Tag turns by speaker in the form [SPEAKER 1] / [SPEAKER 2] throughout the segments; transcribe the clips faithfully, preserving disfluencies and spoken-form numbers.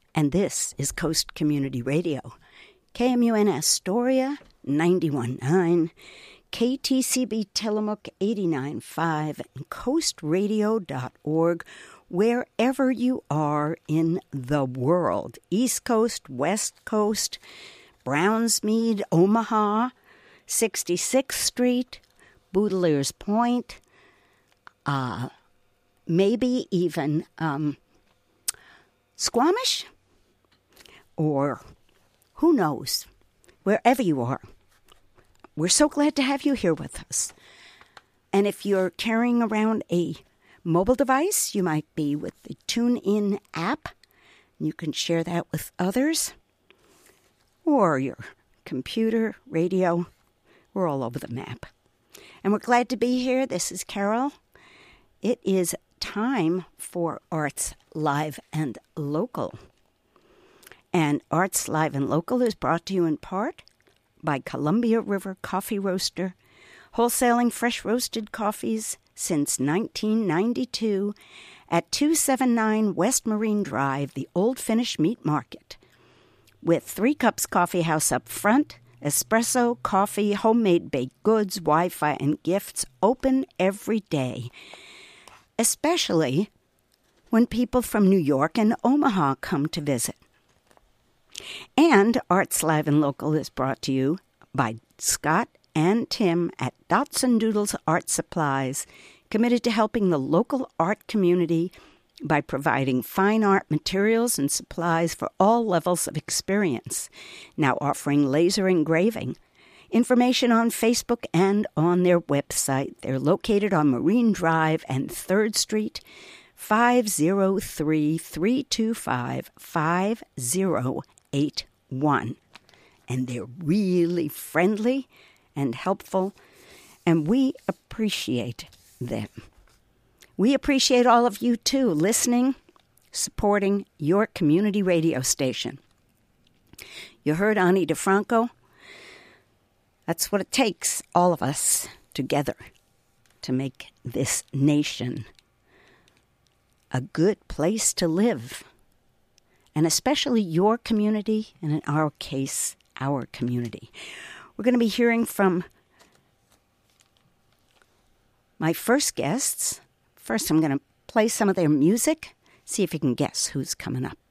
[SPEAKER 1] and this is Coast Community Radio. K M U N Astoria, ninety-one point nine, K T C B Tillamook, eighty-nine point five, and coast radio dot org, wherever you are in the world. East Coast, West Cost, Brownsmead, Omaha, sixty-sixth Street, Boudelier's Point, uh, maybe even um, Squamish, or who knows, wherever you are. We're so glad to have you here with us. And if you're carrying around a mobile device, you might be with the TuneIn app. You can share that with others. Or your computer, radio. We're all over the map. And we're glad to be here. This is Carol. It is time for Arts Live and Local. And Arts Live and Local is brought to you in part by Columbia River Coffee Roaster, wholesaling fresh roasted coffees since nineteen ninety-two at two seventy-nine West Marine Drive, the Old Finnish Meat Market. With Three Cups Coffee House up front, espresso, coffee, homemade baked goods, Wi-Fi, and gifts open every day, especially when people from New York and Omaha come to visit. And Arts Live and Local is brought to you by Scott and Tim at Dots and Doodles Art Supplies, committed to helping the local art community by providing fine art materials and supplies for all levels of experience, now offering laser engraving. Information on Facebook and on their website. They're located on Marine Drive and third Street, five oh three, three two five, five oh eight one. And they're really friendly and helpful, and we appreciate them. We appreciate all of you, too, listening, supporting your community radio station. You heard Ani DeFranco. That's what it takes, all of us together, to make this nation a good place to live. And especially your community, and in our case, our community. We're going to be hearing from my first guests. First, I'm going to play some of their music, see if you can guess who's coming up.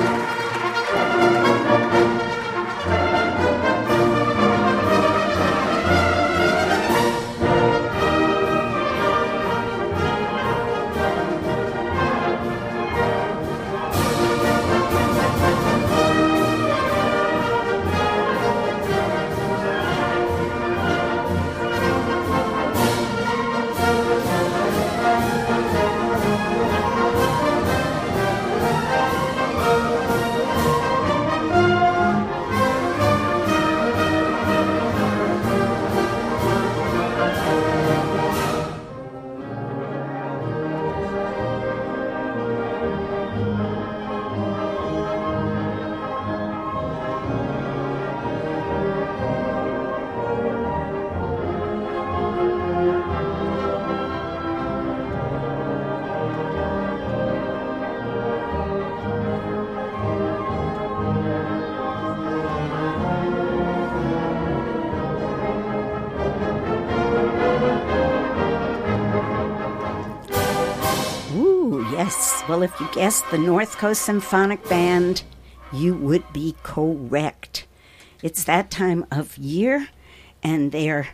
[SPEAKER 1] Well, if you guessed the North Coast Symphonic Band, you would be correct. It's that time of year, and their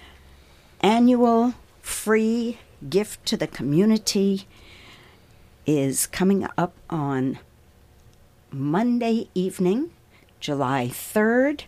[SPEAKER 1] annual free gift to the community is coming up on Monday evening, July third.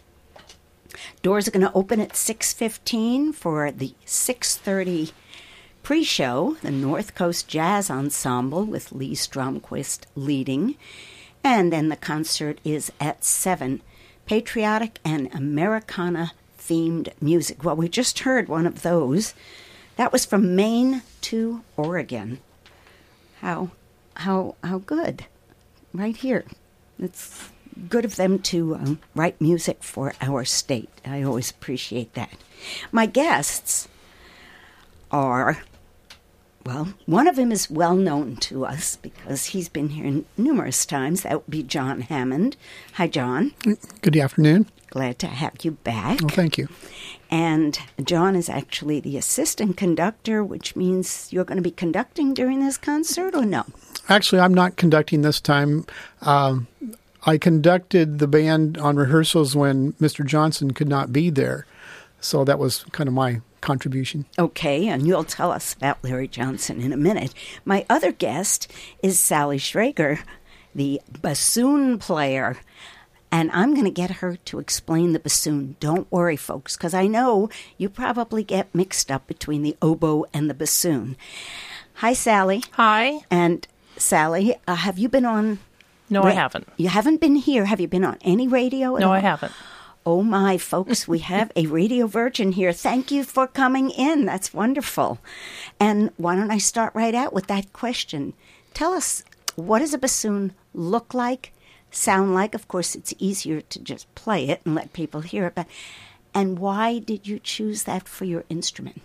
[SPEAKER 1] Doors are going to open at six fifteen for the six thirty pre-show, the North Coast Jazz Ensemble with Lee Stromquist leading. And then the concert is at seven. Patriotic and Americana-themed music. Well, we just heard one of those. That was from Maine to Oregon. How, how, how good. Right here. It's good of them to um, write music for our state. I always appreciate that. My guests are Well, one of them is well known to us because he's been here numerous times. That would be John Hammond. Hi, John.
[SPEAKER 2] Good afternoon.
[SPEAKER 1] Glad to have you back.
[SPEAKER 2] Well, thank you.
[SPEAKER 1] And John is actually the assistant conductor, which means you're going to be conducting during this concert, or no?
[SPEAKER 2] Actually, I'm not conducting this time. Um, I conducted the band on rehearsals when Mister Johnson could not be there. So that was kind of my contribution.
[SPEAKER 1] Okay, and you'll tell us about Larry Johnson in a minute. My other guest is Sally Schrager, the bassoon player. And I'm going to get her to explain the bassoon. Don't worry, folks, because I know you probably get mixed up between the oboe and the bassoon. Hi, Sally.
[SPEAKER 3] Hi.
[SPEAKER 1] And Sally, uh, have you been on...
[SPEAKER 3] No,
[SPEAKER 1] ra-
[SPEAKER 3] I haven't.
[SPEAKER 1] You haven't been here. Have you been on any radio at
[SPEAKER 3] No,
[SPEAKER 1] all?
[SPEAKER 3] I haven't.
[SPEAKER 1] Oh, my, folks, we have a radio virgin here. Thank you for coming in. That's wonderful. And why don't I start right out with that question? Tell us, what does a bassoon look like, sound like? Of course, it's easier to just play it and let people hear it. But, and why did you choose that for your instrument?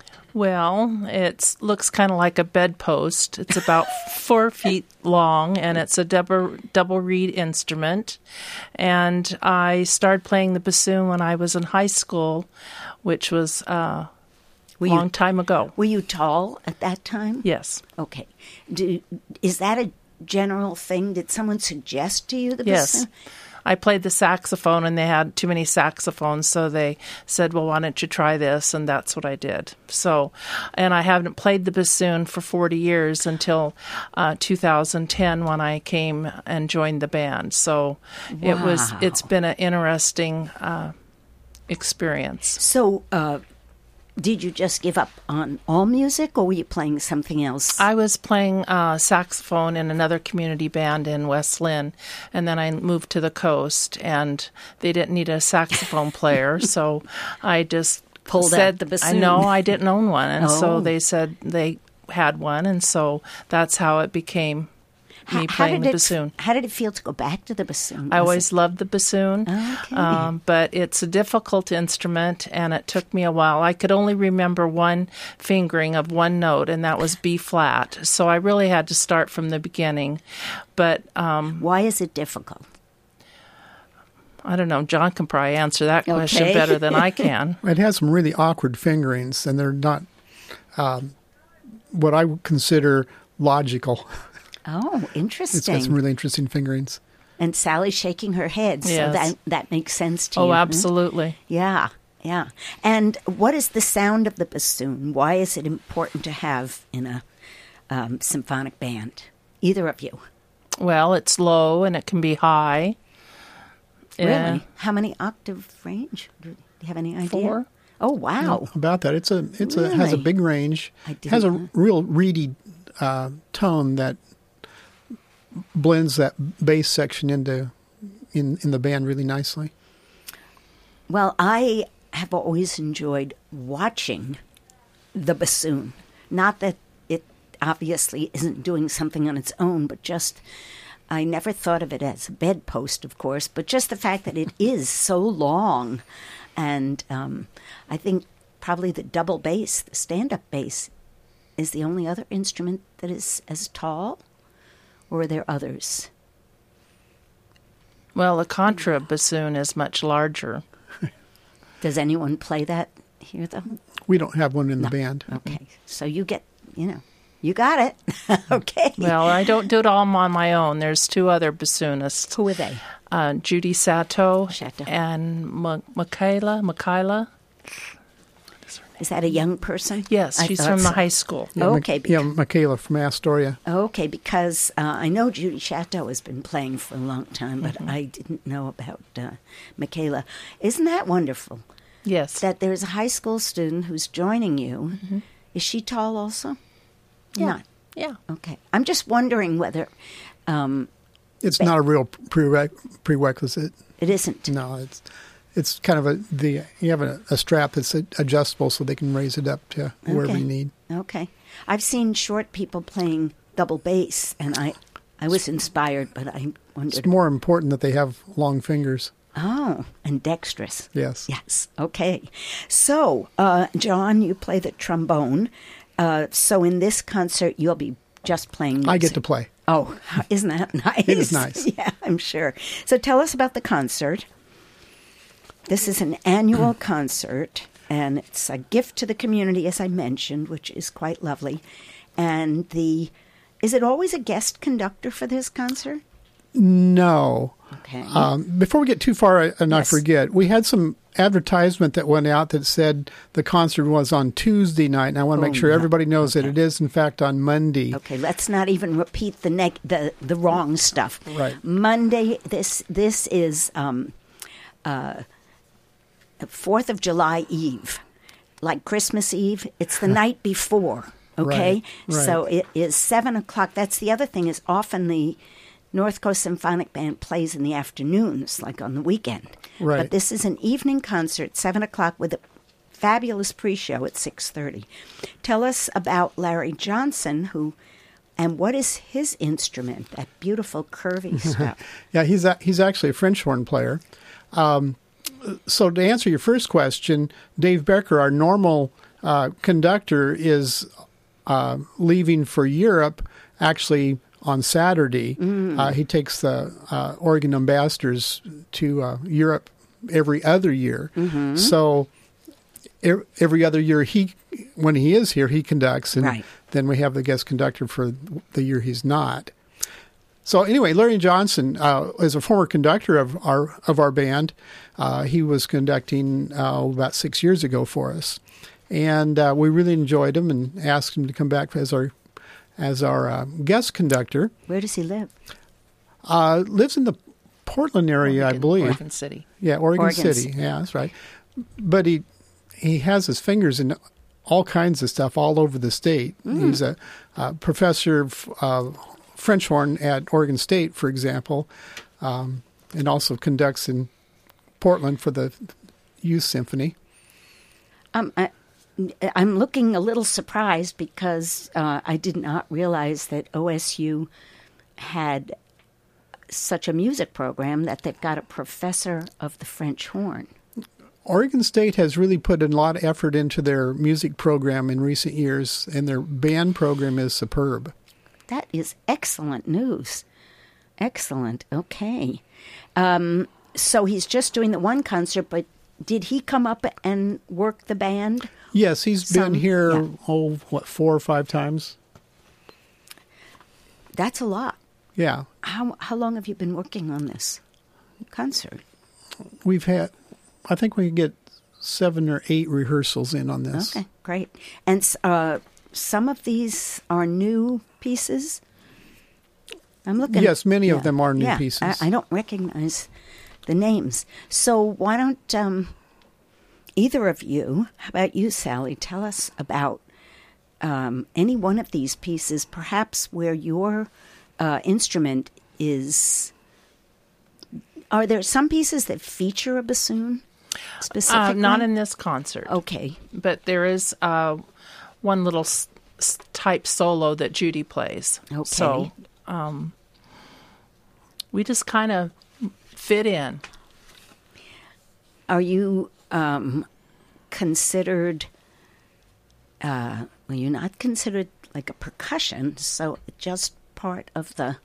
[SPEAKER 3] Well, it looks kind of like a bedpost. It's about four feet long, and it's a double double reed instrument. And I started playing the bassoon when I was in high school, which was uh, a long
[SPEAKER 1] you,
[SPEAKER 3] time ago.
[SPEAKER 1] Were you tall at that time?
[SPEAKER 3] Yes.
[SPEAKER 1] Okay. Do, is that a general thing? Did someone suggest to you the
[SPEAKER 3] Yes.
[SPEAKER 1] bassoon?
[SPEAKER 3] I played the saxophone, and they had too many saxophones, so they said, well, why don't you try this? And that's what I did. So, and I haven't played the bassoon for forty years until uh, two thousand ten when I came and joined the band. So it was,
[SPEAKER 1] Wow.
[SPEAKER 3] it's been an interesting uh, experience.
[SPEAKER 1] So, uh, did you just give up on all music, or were you playing something else?
[SPEAKER 3] I was playing uh, saxophone in another community band in West Lynn, and then I moved to the coast, and they didn't need a saxophone player, so I just
[SPEAKER 1] Pulled
[SPEAKER 3] said,
[SPEAKER 1] out the bassoon.
[SPEAKER 3] I know I didn't own one, and
[SPEAKER 1] Oh.
[SPEAKER 3] so they said they had one, and so that's how it became me
[SPEAKER 1] How- how
[SPEAKER 3] playing
[SPEAKER 1] did
[SPEAKER 3] the
[SPEAKER 1] it-
[SPEAKER 3] bassoon.
[SPEAKER 1] How did it feel to go back to the bassoon?
[SPEAKER 3] I
[SPEAKER 1] Was
[SPEAKER 3] always loved the bassoon,
[SPEAKER 1] Okay.
[SPEAKER 3] um, but it's a difficult instrument, and it took me a while. I could only remember one fingering of one note, and that was B flat. So I really had to start from the beginning. But um,
[SPEAKER 1] it- Why is it difficult?
[SPEAKER 3] I don't know. John can probably answer that question
[SPEAKER 1] Okay.
[SPEAKER 3] better than I can.
[SPEAKER 2] It has some really awkward fingerings, and they're not um, what I would consider logical.
[SPEAKER 1] Oh,
[SPEAKER 2] It's
[SPEAKER 1] interesting.
[SPEAKER 2] got some really interesting fingerings.
[SPEAKER 1] And Sally's shaking her head, so
[SPEAKER 3] Yes.
[SPEAKER 1] that that makes sense to
[SPEAKER 3] Oh,
[SPEAKER 1] you. hmm?
[SPEAKER 3] absolutely.
[SPEAKER 1] Yeah, yeah. And what is the sound of the bassoon? Why is it important to have in a um, symphonic band? Either of you.
[SPEAKER 3] Well, it's low, and it can be high. Yeah.
[SPEAKER 1] Really? How many octave range? Do you have any idea?
[SPEAKER 3] Four.
[SPEAKER 1] Oh, wow.
[SPEAKER 2] About that, it's a it's a has a
[SPEAKER 1] Really?
[SPEAKER 2] big range.
[SPEAKER 1] I
[SPEAKER 2] It has a
[SPEAKER 1] didn't
[SPEAKER 2] real reedy uh, tone that blends that bass section into in in the band really nicely.
[SPEAKER 1] Well, I have always enjoyed watching the bassoon. Not that it obviously isn't doing something on its own, but just I never thought of it as a bedpost, of course, but just the fact that it is so long. And um, I think probably the double bass, the stand-up bass, is the only other instrument that is as tall, or are there others?
[SPEAKER 3] Well, a contra bassoon is much larger.
[SPEAKER 1] Does anyone play that here, though?
[SPEAKER 2] We don't have one in the
[SPEAKER 1] No.
[SPEAKER 2] band.
[SPEAKER 1] Okay, so you get, you know, you got it. Okay.
[SPEAKER 3] Well, I don't do it all on my own. There's two other bassoonists,
[SPEAKER 1] Who are they?
[SPEAKER 3] uh, Judy Sato,
[SPEAKER 1] Sato.
[SPEAKER 3] and Ma- Michaela. Michaela?
[SPEAKER 1] Is that a young person?
[SPEAKER 3] Yes,
[SPEAKER 1] I
[SPEAKER 3] she's
[SPEAKER 1] thought
[SPEAKER 3] from the
[SPEAKER 1] so.
[SPEAKER 3] high school.
[SPEAKER 2] Yeah, Mic-
[SPEAKER 1] Okay,
[SPEAKER 2] yeah,
[SPEAKER 1] because,
[SPEAKER 2] Michaela from Astoria.
[SPEAKER 1] okay, because uh, I know Judy Chateau has been playing for a long time, but I didn't know about uh, Michaela. Isn't that wonderful?
[SPEAKER 3] Yes.
[SPEAKER 1] That there's a high school student who's joining you. Is she tall also?
[SPEAKER 3] Yeah.
[SPEAKER 1] Not.
[SPEAKER 3] Yeah.
[SPEAKER 1] Okay. I'm just wondering whether um,
[SPEAKER 2] It's not a real prereq- prerequisite.
[SPEAKER 1] it isn't.
[SPEAKER 2] No, it's it's kind of a the you have a, a strap that's adjustable so they can raise it up to wherever
[SPEAKER 1] Okay.
[SPEAKER 2] you need.
[SPEAKER 1] Okay. I've seen short people playing double bass, and I, I was inspired, but I wondered.
[SPEAKER 2] It's more important that they have long fingers.
[SPEAKER 1] Oh, and dexterous.
[SPEAKER 2] Yes.
[SPEAKER 1] Yes. Okay. So, uh, John, you play the trombone. uh, so in this concert, you'll be just playing music.
[SPEAKER 2] I get to play.
[SPEAKER 1] Oh, isn't that nice?
[SPEAKER 2] It is nice.
[SPEAKER 1] Yeah, I'm sure. So tell us about the concert. This is an annual concert, and it's a gift to the community, as I mentioned, which is quite lovely. And the is it always a guest conductor for this concert?
[SPEAKER 2] No.
[SPEAKER 1] Okay.
[SPEAKER 2] Um, before we get too far, and I
[SPEAKER 1] Yes.
[SPEAKER 2] forget, we had some advertisement that went out that said the concert was on Tuesday night, and I want to
[SPEAKER 1] Oh,
[SPEAKER 2] make sure
[SPEAKER 1] no.
[SPEAKER 2] everybody knows
[SPEAKER 1] Okay.
[SPEAKER 2] that it is, in fact, on Monday.
[SPEAKER 1] Okay, let's not even repeat the neg- the the wrong stuff.
[SPEAKER 2] Right.
[SPEAKER 1] Monday. This this is um, uh, Fourth of July Eve, like Christmas Eve. It's the night before. Okay,
[SPEAKER 2] Right, right.
[SPEAKER 1] so it is seven o'clock. That's the other thing is often the North Coast Symphonic Band plays in the afternoons, like on the weekend.
[SPEAKER 2] Right.
[SPEAKER 1] But this is an evening concert, seven o'clock, with a fabulous pre-show at six thirty. Tell us about Larry Johnson, who, and what is his instrument? That beautiful curvy stuff.
[SPEAKER 2] Yeah, he's a, he's actually a French horn player. Um, so to answer your first question, Dave Becker, our normal uh, conductor, is uh, leaving for Europe actually on Saturday.
[SPEAKER 1] Mm.
[SPEAKER 2] Uh, he takes the uh, Oregon ambassadors to uh, Europe every other year.
[SPEAKER 1] Mm-hmm.
[SPEAKER 2] So er, every other year, he when he is here, he conducts, and
[SPEAKER 1] Right.
[SPEAKER 2] then we have the guest conductor for the year he's not. So anyway, Larry Johnson uh, is a former conductor of our of our band. Uh, he was conducting uh, about six years ago for us, and uh, we really enjoyed him and asked him to come back as our as our uh, guest conductor.
[SPEAKER 1] Where does he live?
[SPEAKER 2] Uh, lives in the Portland area, I
[SPEAKER 3] Oregon-
[SPEAKER 2] believe.
[SPEAKER 3] Oregon City.
[SPEAKER 2] Yeah, Oregon,
[SPEAKER 1] Oregon
[SPEAKER 2] City.
[SPEAKER 1] City.
[SPEAKER 2] Yeah, that's right. But he he has his fingers in all kinds of stuff all over the state.
[SPEAKER 1] Mm.
[SPEAKER 2] He's a, uh professor of uh, French horn at Oregon State, for example, um, and also conducts in Portland for the Youth Symphony.
[SPEAKER 1] Um, I, I'm looking a little surprised because uh, I did not realize that O S U had such a music program that they've got a professor of the French horn.
[SPEAKER 2] Oregon State has really put a lot of effort into their music program in recent years, and their band program is superb.
[SPEAKER 1] That is excellent news. Excellent. Okay. Um, so he's just doing the one concert, but did he come up and work the band?
[SPEAKER 2] Yes, he's
[SPEAKER 1] Some-
[SPEAKER 2] been here,
[SPEAKER 1] yeah.
[SPEAKER 2] oh, what, four or five times?
[SPEAKER 1] That's a lot.
[SPEAKER 2] Yeah.
[SPEAKER 1] How how long have you been working on this concert?
[SPEAKER 2] We've had, I think we can get seven or eight rehearsals in on this.
[SPEAKER 1] Okay, great. And uh, some of these are new pieces? I'm looking.
[SPEAKER 2] Yes, many of
[SPEAKER 1] yeah,
[SPEAKER 2] them are new
[SPEAKER 1] yeah,
[SPEAKER 2] pieces.
[SPEAKER 1] I, I don't recognize the names. So why don't um, either of you, how about you, Sally, tell us about um, any one of these pieces, perhaps where your uh, instrument is. Are there some pieces that feature a bassoon specifically?
[SPEAKER 3] Uh, not in this concert.
[SPEAKER 1] Okay.
[SPEAKER 3] But there is uh, one little s- s- type solo that Judy plays.
[SPEAKER 1] Okay.
[SPEAKER 3] So um, we just kind of fit in.
[SPEAKER 1] Are you um, considered, uh, well, you're not considered like a percussion, so just part of the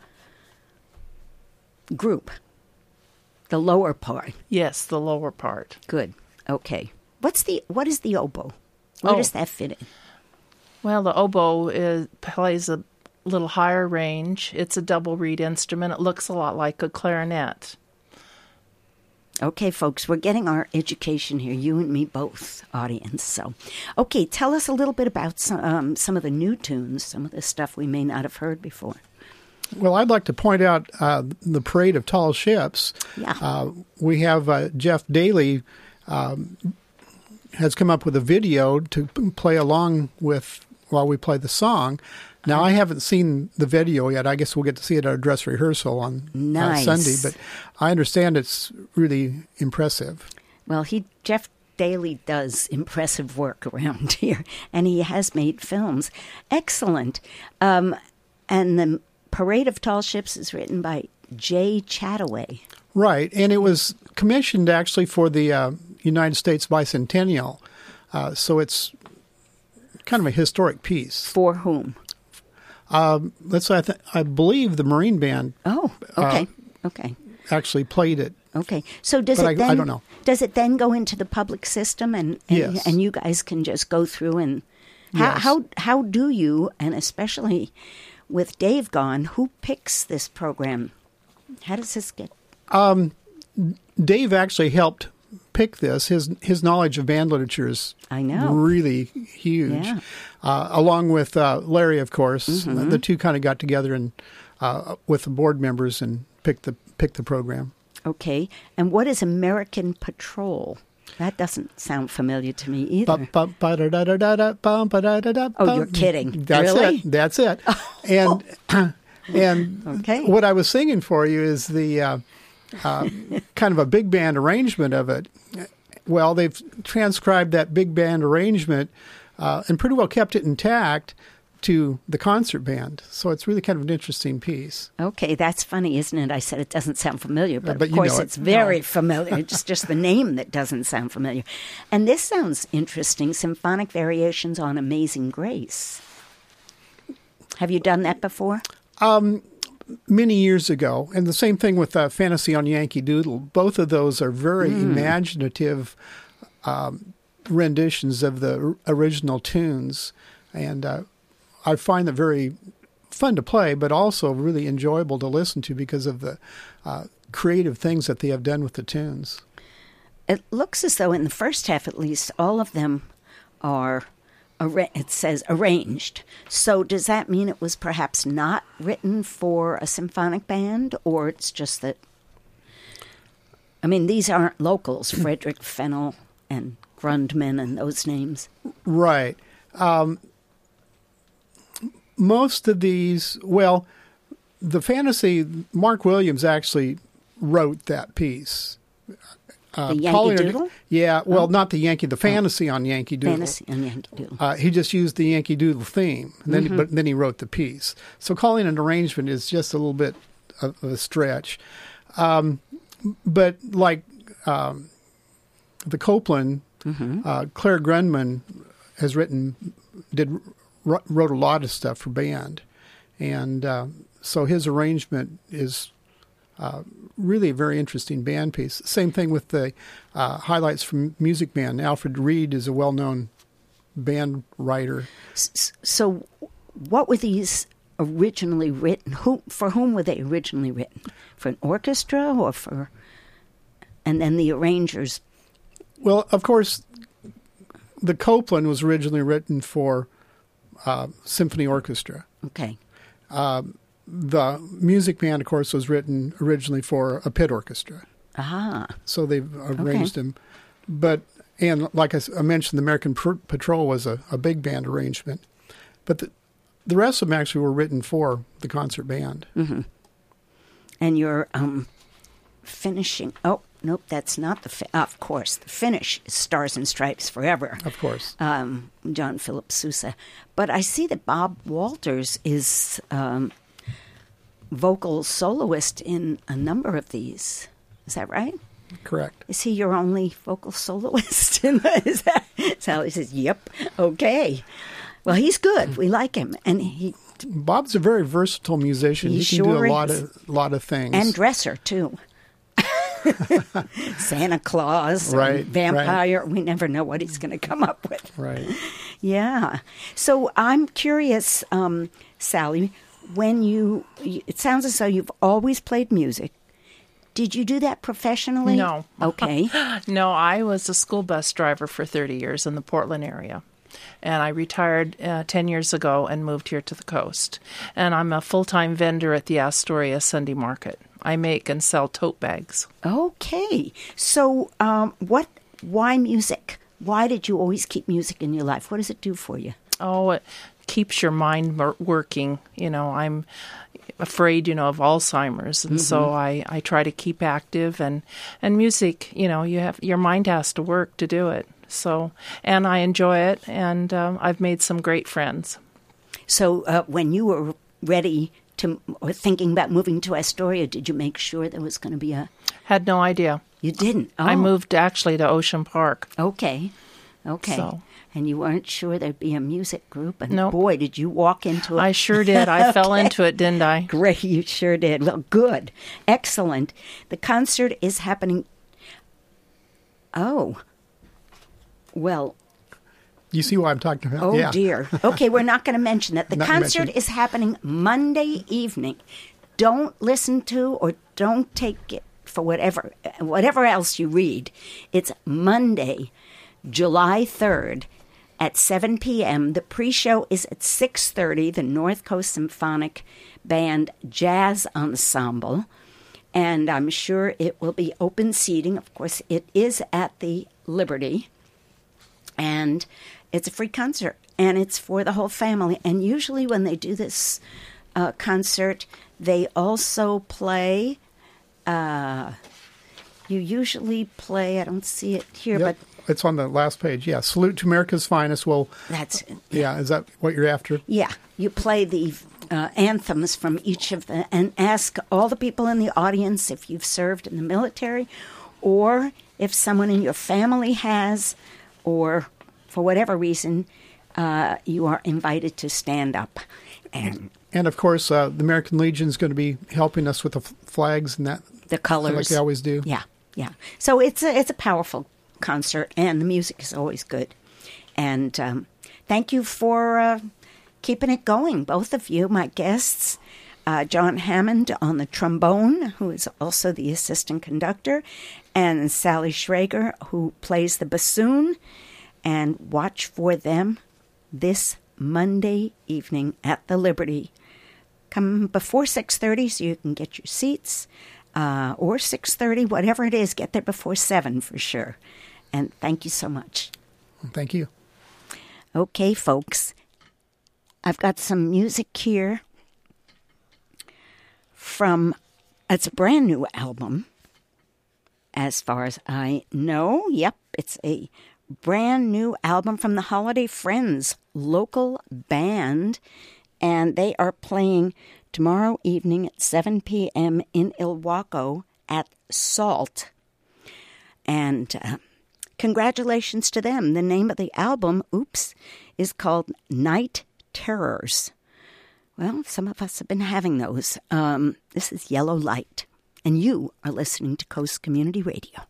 [SPEAKER 1] group, the lower part.
[SPEAKER 3] Yes, the lower part.
[SPEAKER 1] Good. Okay. What's the, what is the oboe? Where
[SPEAKER 3] Oh.
[SPEAKER 1] does that fit in?
[SPEAKER 3] Well, the oboe is, plays a little higher range. It's a double reed instrument. It looks a lot like a clarinet.
[SPEAKER 1] Okay, folks, we're getting our education here, you and me both, audience. So, okay, tell us a little bit about some, um, some of the new tunes, some of the stuff we may not have heard before.
[SPEAKER 2] Well, I'd like to point out uh, the Parade of Tall Ships.
[SPEAKER 1] Yeah.
[SPEAKER 2] Uh, we have uh, Jeff Daly um, has come up with a video to play along with while we play the song. Now, I haven't seen the video yet. I guess we'll get to see it at our dress rehearsal on
[SPEAKER 1] Nice.
[SPEAKER 2] uh, Sunday. But I understand it's really impressive.
[SPEAKER 1] Well, he Jeff Daly does impressive work around here, and he has made films. Excellent. Um, and the Parade of Tall Ships is written by Jay Chataway.
[SPEAKER 2] Right, and it was commissioned actually for the uh, United States bicentennial, uh, so it's kind of a historic piece.
[SPEAKER 1] For whom?
[SPEAKER 2] Um, let's say I, th- I believe the Marine Band.
[SPEAKER 1] Oh, okay, uh, okay.
[SPEAKER 2] Actually played it.
[SPEAKER 1] Okay, so does
[SPEAKER 2] but
[SPEAKER 1] it
[SPEAKER 2] I,
[SPEAKER 1] then?
[SPEAKER 2] I don't know.
[SPEAKER 1] Does it then go into the public system, and and,
[SPEAKER 2] yes.
[SPEAKER 1] and you guys can just go through and how
[SPEAKER 2] yes.
[SPEAKER 1] how how do you, and especially with Dave gone, who picks this program? How does this get?
[SPEAKER 2] Um, Dave actually helped pick this. His his knowledge of band literature is
[SPEAKER 1] I know.
[SPEAKER 2] really huge.
[SPEAKER 1] Yeah.
[SPEAKER 2] Uh, along with uh, Larry, of course,
[SPEAKER 1] Mm-hmm.
[SPEAKER 2] the two kind of got together and uh, with the board members and picked the picked the program.
[SPEAKER 1] Okay, and what is American Patrol? That doesn't sound familiar to me either. Oh, you're kidding.
[SPEAKER 2] That's
[SPEAKER 1] Really?
[SPEAKER 2] it. That's it. And and
[SPEAKER 1] Okay.
[SPEAKER 2] what I was singing for you is the uh, uh, kind of a big band arrangement of it. Well, they've transcribed that big band arrangement uh, and pretty well kept it intact to the concert band. So it's really kind of an interesting piece.
[SPEAKER 1] Okay, that's funny, isn't it? I said it doesn't sound familiar, but,
[SPEAKER 2] But
[SPEAKER 1] of
[SPEAKER 2] you
[SPEAKER 1] course
[SPEAKER 2] know it.
[SPEAKER 1] it's very
[SPEAKER 2] No.
[SPEAKER 1] familiar. It's just the name that doesn't sound familiar. And this sounds interesting, Symphonic Variations on Amazing Grace. Have you done that before?
[SPEAKER 2] Many years ago, and the same thing with uh, Fantasy on Yankee Doodle. Both of those are very
[SPEAKER 1] Mm.
[SPEAKER 2] imaginative um, renditions of the original tunes, and uh, I find them very fun to play, but also really enjoyable to listen to because of the uh, creative things that they have done with the tunes.
[SPEAKER 1] It looks as though in the first half, at least, all of them are, arra- it says arranged. So does that mean it was perhaps not written for a symphonic band, or it's just that, I mean, these aren't locals, Frederick Fennell and Grundman and those names.
[SPEAKER 2] Right. Um, most of these, well, the fantasy, Mark Williams actually wrote that piece. Uh,
[SPEAKER 1] The Yankee
[SPEAKER 2] calling it-
[SPEAKER 1] Doodle?
[SPEAKER 2] Yeah, well,
[SPEAKER 1] Oh.
[SPEAKER 2] not the Yankee, the fantasy on Yankee Doodle.
[SPEAKER 1] Fantasy and Yankee Doodle.
[SPEAKER 2] Uh, he just used the Yankee Doodle theme, and then,
[SPEAKER 1] Mm-hmm.
[SPEAKER 2] but then he wrote the piece. So calling it an arrangement is just a little bit of a stretch. Um, but like um, the Copeland,
[SPEAKER 1] Mm-hmm.
[SPEAKER 2] uh, Claire Grundman has written, did wrote a lot of stuff for band, and uh, so his arrangement is uh, really a very interesting band piece. Same thing with the uh, highlights from Music Man. Alfred Reed is a well-known band writer.
[SPEAKER 1] S- So what were these originally written? Who, for whom were they originally written? For an orchestra or for... And then the arrangers...
[SPEAKER 2] Well, of course, the Copeland was originally written for uh, symphony orchestra.
[SPEAKER 1] Okay.
[SPEAKER 2] The Music Band, of course, was written originally for a pit orchestra.
[SPEAKER 1] Aha.
[SPEAKER 2] So they've arranged them. But, and like I, s- I mentioned, the American Pr- Patrol was a, a big band arrangement. But the, the rest of them actually were written for the concert band.
[SPEAKER 1] Mm-hmm. And you're um, finishing... Oh, nope, that's not the... Fi- of course, the finish is Stars and Stripes Forever.
[SPEAKER 2] Of course.
[SPEAKER 1] Um, John Philip Sousa. But I see that Bob Walters is um, vocal soloist in a number of these. Is that right?
[SPEAKER 2] Correct.
[SPEAKER 1] Is he your only vocal soloist? In the, is that, Sally says, yep, okay. Well, he's good. We like him. And he
[SPEAKER 2] Bob's a very versatile musician.
[SPEAKER 1] He
[SPEAKER 2] He, can do
[SPEAKER 1] sure
[SPEAKER 2] a lot
[SPEAKER 1] is.
[SPEAKER 2] of lot of things.
[SPEAKER 1] and dresser, too. Santa Claus,
[SPEAKER 2] Right,
[SPEAKER 1] and vampire. We never know what he's going to come up with.
[SPEAKER 2] right.
[SPEAKER 1] Yeah. So I'm curious, um, Sally, when you, it sounds as though you've always played music. Did you do that professionally?
[SPEAKER 3] No.
[SPEAKER 1] Okay.
[SPEAKER 3] No, I was a school bus driver for thirty years in the Portland area. And I retired uh, ten years ago and moved here to the coast. And I'm a full-time vendor at the Astoria Sunday Market. I make and sell tote bags.
[SPEAKER 1] Okay. So um, what, why music? Why did you always keep music in your life? What does it do for you?
[SPEAKER 3] Oh, it keeps your mind wor- working. You know, I'm afraid, you know, of Alzheimer's. And so I, I try to keep active. And, and music, you know, you have your mind has to work to do it. So, and I enjoy it. And um, I've made some great friends.
[SPEAKER 1] So uh, when you were ready to, or thinking about moving to Astoria, did you make sure there was going to be a...
[SPEAKER 3] Had no idea.
[SPEAKER 1] You didn't? Oh.
[SPEAKER 3] I moved actually to Ocean Park.
[SPEAKER 1] Okay. Okay.
[SPEAKER 3] So.
[SPEAKER 1] And you weren't sure there'd be a music group. And
[SPEAKER 3] Nope.
[SPEAKER 1] boy, did you walk into it.
[SPEAKER 3] I sure did. I
[SPEAKER 1] Okay.
[SPEAKER 3] fell into it, didn't I?
[SPEAKER 1] Great, you sure did. Well, good. Excellent. The concert is happening. Oh. Well,
[SPEAKER 2] You see what I'm talking about?
[SPEAKER 1] oh
[SPEAKER 2] yeah.
[SPEAKER 1] dear. Okay, we're not going to mention that. The
[SPEAKER 2] Not
[SPEAKER 1] concert
[SPEAKER 2] mention.
[SPEAKER 1] is happening Monday evening. Don't listen to or don't take it for whatever whatever else you read. It's Monday, July third at seven p.m. The pre-show is at six thirty, the North Coast Symphonic Band Jazz Ensemble. And I'm sure it will be open seating. Of course, it is at the Liberty. And it's a free concert. And it's for the whole family. And usually when they do this uh, concert, they also play... Uh, you usually play... I don't see it here,
[SPEAKER 2] Yep.
[SPEAKER 1] but...
[SPEAKER 2] It's on the last page. Yeah. Salute to America's Finest. Well,
[SPEAKER 1] That's...
[SPEAKER 2] yeah. Is that what you're after?
[SPEAKER 1] Yeah, you play the uh, anthems from each of the, and ask all the people in the audience if you've served in the military, or if someone in your family has, or for whatever reason, uh, you are invited to stand up. And
[SPEAKER 2] And of course, uh, the American Legion is going to be helping us with the f- flags and that,
[SPEAKER 1] the colors,
[SPEAKER 2] like they always do.
[SPEAKER 1] Yeah, yeah. So it's a it's a powerful concert, and the music is always good. And um, thank you for uh, keeping it going, both of you, my guests. Uh, John Hammond on the trombone, who is also the assistant conductor, and Sally Schrager, who plays the bassoon. And watch for them this Monday evening at the Liberty. Come before six thirty so you can get your seats, uh, or six thirty, whatever it is, get there before seven for sure. And thank you so much.
[SPEAKER 2] Thank you.
[SPEAKER 1] Okay, folks, I've got some music here from, it's a brand new album, as far as I know. Yep, it's a brand new album from the Holiday Friends local band, and they are playing tomorrow evening at seven p.m. in Ilwaco at Salt. And uh, congratulations to them. The name of the album, oops, is called Night Terrors. Well, some of us have been having those. Um, this is Yellow Light, and you are listening to Coast Community Radio.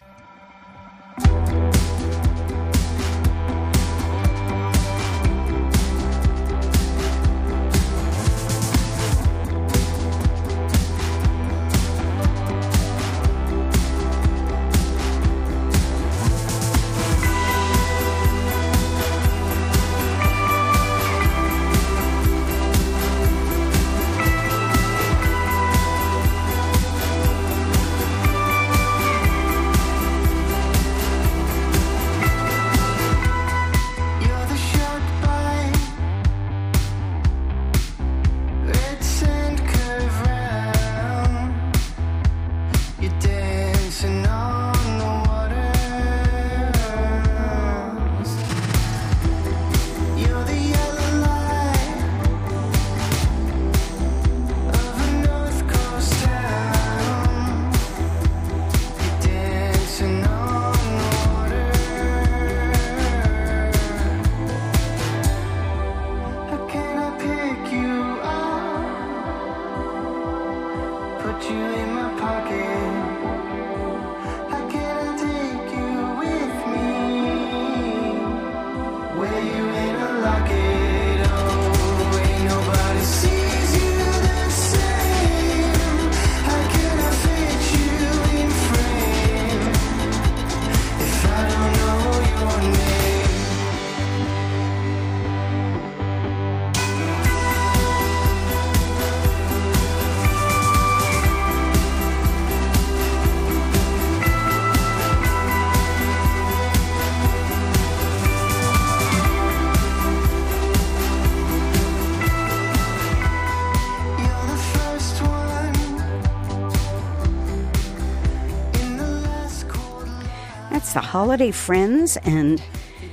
[SPEAKER 1] That's the Holiday Friends, and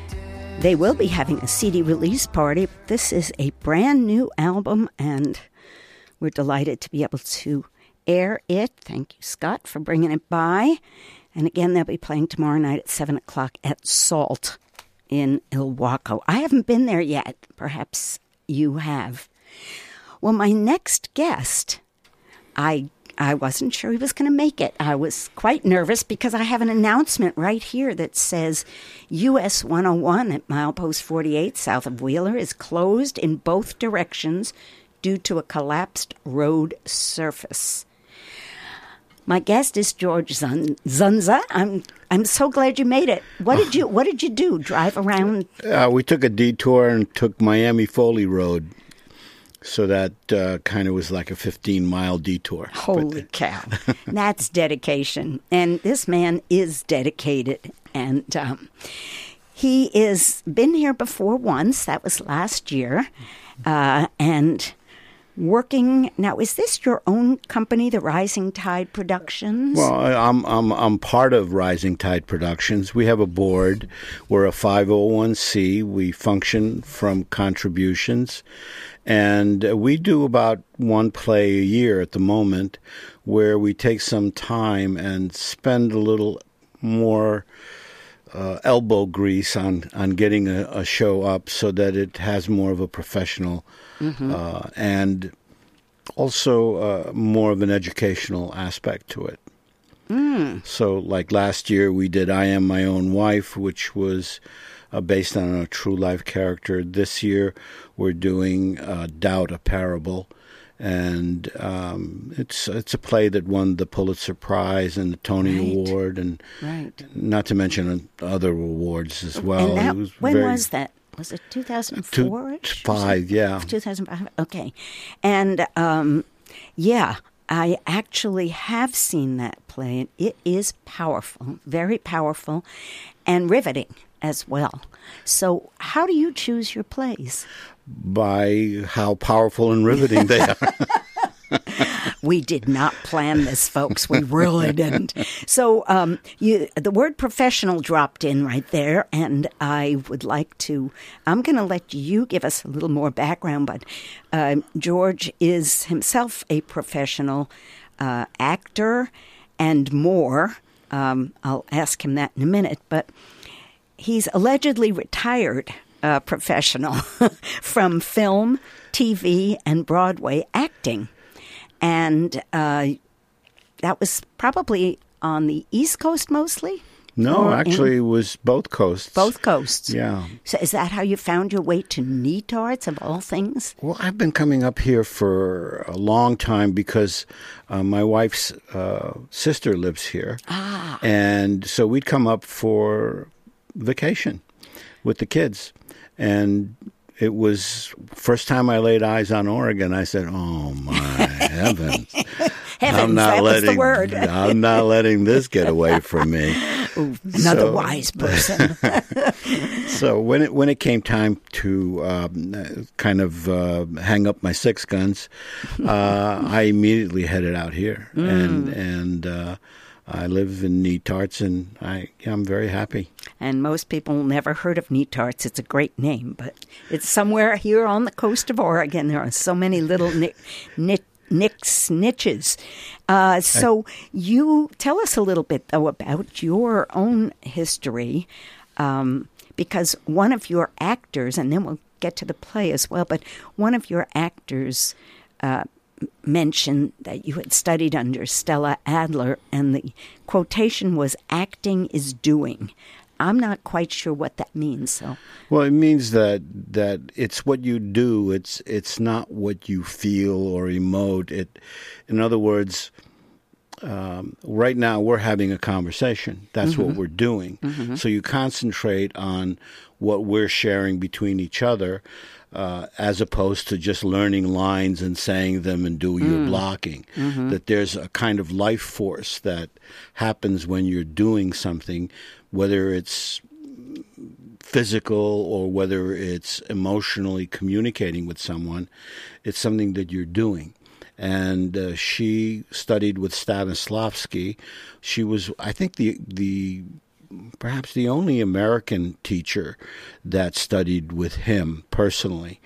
[SPEAKER 1] they will be having a C D release party. This is a brand new album, and we're delighted to be able to air it. Thank you, Scott, for bringing it by. And again, they'll be playing tomorrow night at seven o'clock at Salt. in Ilwaco. I haven't been there yet. Perhaps you have. Well, my next guest, I I wasn't sure he was going to make it. I was quite nervous because I have an announcement right here that says U S one oh one at milepost forty-eight south of Wheeler is closed in both directions due to a collapsed road surface. My guest is George Zun- Zunza. I'm I'm so glad you made it. What did you What did you do? Drive around?
[SPEAKER 4] Uh, we took a detour and took Miami Foley Road, so that uh, kind of was like a fifteen-mile detour.
[SPEAKER 1] Holy
[SPEAKER 4] but,
[SPEAKER 1] cow! That's dedication, and this man is dedicated. And um, he is been here before once. That was last year, uh, and. Working now, is this your own company, the Rising Tide Productions?
[SPEAKER 4] Well, I'm I'm I'm part of Rising Tide Productions. We have a board. We're a five oh one c. We function from contributions, and we do about one play a year at the moment, where we take some time and spend a little more uh, elbow grease on on getting a, a show up so that it has more of a professional. Mm-hmm. Uh, and also uh, more of an educational aspect to it. Mm. So like last year we did I Am My Own Wife, which was uh, based on a true life character. This year we're doing uh, Doubt, a Parable. And um, it's it's a play that won the Pulitzer Prize and the Tony right. Award, and
[SPEAKER 1] right.
[SPEAKER 4] not to mention other awards as well.
[SPEAKER 1] And that,
[SPEAKER 4] it was
[SPEAKER 1] when
[SPEAKER 4] very,
[SPEAKER 1] was that? Was it two thousand four?
[SPEAKER 4] Two, five, yeah.
[SPEAKER 1] two thousand five, okay. And, um, yeah, I actually have seen that play, and it is powerful, very powerful, and riveting as well. So how do you choose your plays?
[SPEAKER 4] By how powerful and riveting they are.
[SPEAKER 1] We did not plan this, folks. We really didn't. So um, you, the word professional dropped in right there, and I would like to, I'm going to let you give us a little more background, but uh, George is himself a professional uh, actor and more. Um, I'll ask him that in a minute, but he's allegedly retired uh, professional from film, T V, and Broadway acting. And uh, that was probably on the East Coast mostly?
[SPEAKER 4] No, actually in, it was both coasts.
[SPEAKER 1] Both coasts?
[SPEAKER 4] Yeah.
[SPEAKER 1] So is that how you found your way to Neatards, of all things?
[SPEAKER 4] Well, I've been coming up here for a long time because uh, my wife's uh, sister lives here.
[SPEAKER 1] Ah.
[SPEAKER 4] And so we'd come up for vacation with the kids. And it was first time I laid eyes on Oregon. I said, "Oh my heavens!
[SPEAKER 1] Heavens,
[SPEAKER 4] I'm not
[SPEAKER 1] that
[SPEAKER 4] letting,
[SPEAKER 1] was the word.
[SPEAKER 4] I'm not letting this get away from me."
[SPEAKER 1] Ooh, another
[SPEAKER 4] so,
[SPEAKER 1] wise person.
[SPEAKER 4] So when it when it came time to um, kind of uh, hang up my six guns, uh, I immediately headed out here, mm. and and. Uh, I live in Neatards, and I, I'm very happy.
[SPEAKER 1] And most people never heard of Neatards. It's a great name, but it's somewhere here on the coast of Oregon. There are so many little nick, nick, nicks, niches. Uh, so you tell us a little bit, though, about your own history, um, because one of your actors, and then we'll get to the play as well, but one of your actors uh mentioned that you had studied under Stella Adler, and the quotation was, "Acting is doing." I'm not quite sure what that means. So,
[SPEAKER 4] well, it means that that it's what you do. It's it's not what you feel or emote. It, in other words, um, right now we're having a conversation. That's mm-hmm. what we're doing. Mm-hmm. So you concentrate on what we're sharing between each other. Uh, as opposed to just learning lines and saying them and do your mm. blocking. Mm-hmm. That there's a kind of life force that happens when you're doing something, whether it's physical or whether it's emotionally communicating with someone. It's something that you're doing. And uh, she studied with Stanislavski. She was, I think, the the... perhaps the only American teacher that studied with him personally.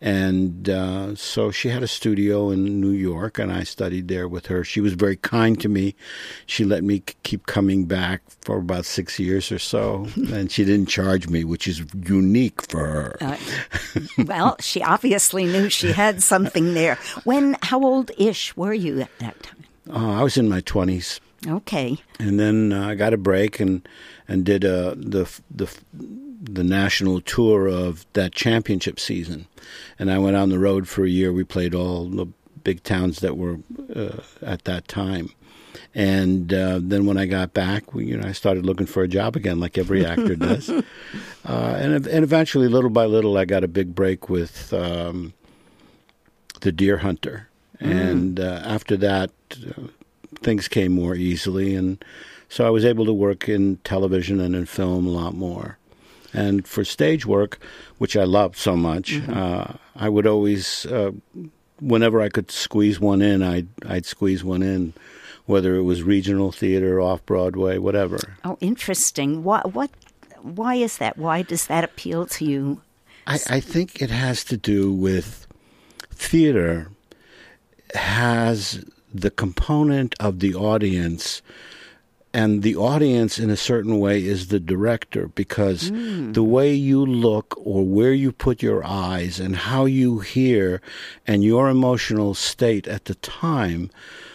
[SPEAKER 4] And uh, so she had a studio in New York, and I studied there with her. She was very kind to me. She let me c- keep coming back for about six years or so, and she didn't charge me, which is unique for her.
[SPEAKER 1] Uh, well, she obviously knew she had something there. When, how old-ish were you at that time?
[SPEAKER 4] Uh, I was in my twenties.
[SPEAKER 1] Okay.
[SPEAKER 4] And then uh, I got a break and and did uh, the the the national tour of that championship season. And I went on the road for a year. We played all the big towns that were uh, at that time. And uh, then when I got back, we, you know, I started looking for a job again, like every actor does. Uh, and and eventually, little by little, I got a big break with um, The Deer Hunter. Mm. And uh, after that, uh, things came more easily, and so I was able to work in television and in film a lot more. And for stage work, which I loved so much, mm-hmm. uh, I would always, uh, whenever I could squeeze one in, I'd, I'd squeeze one in, whether it was regional theater, off-Broadway, whatever.
[SPEAKER 1] Oh, interesting. What, what, why is that? Why does that appeal to you?
[SPEAKER 4] I, I think it has to do with theater has the component of the audience, and the audience in a certain way is the director, because mm. the way you look or where you put your eyes and how you hear and your emotional state at the time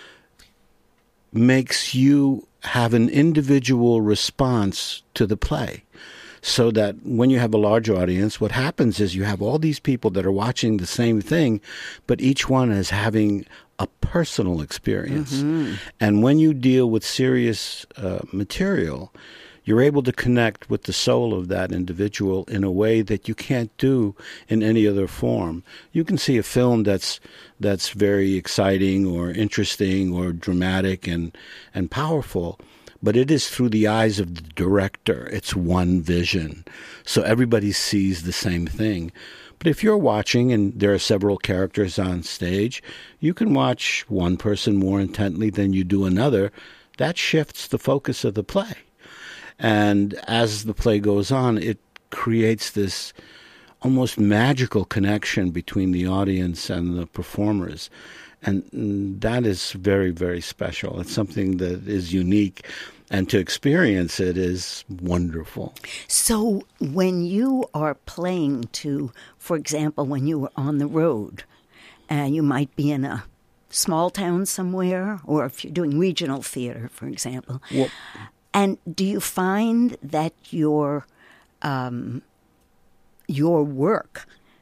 [SPEAKER 4] makes you have an individual response to the play. So that when you have a large audience, what happens is you have all these people that are watching the same thing, but each one is having a personal experience. Mm-hmm. And when you deal with serious uh, material, you're able to connect with the soul of that individual in a way that you can't do in any other form. You can see a film that's that's very exciting or interesting or dramatic and, and powerful, but it is through the eyes of the director. It's one vision. So everybody sees the same thing. But if you're watching and there are several characters on stage, you can watch one person more intently than you do another. That shifts the focus of the play. And as the play goes on, it creates this almost magical connection between the audience and the performers. And that is very, very special. It's something that is unique. And to experience it is wonderful.
[SPEAKER 1] So when you are playing to, for example, when you were on the road, uh, you might be in a small town somewhere, or if you're doing regional theater, for example. Well, and do you find that your um, your work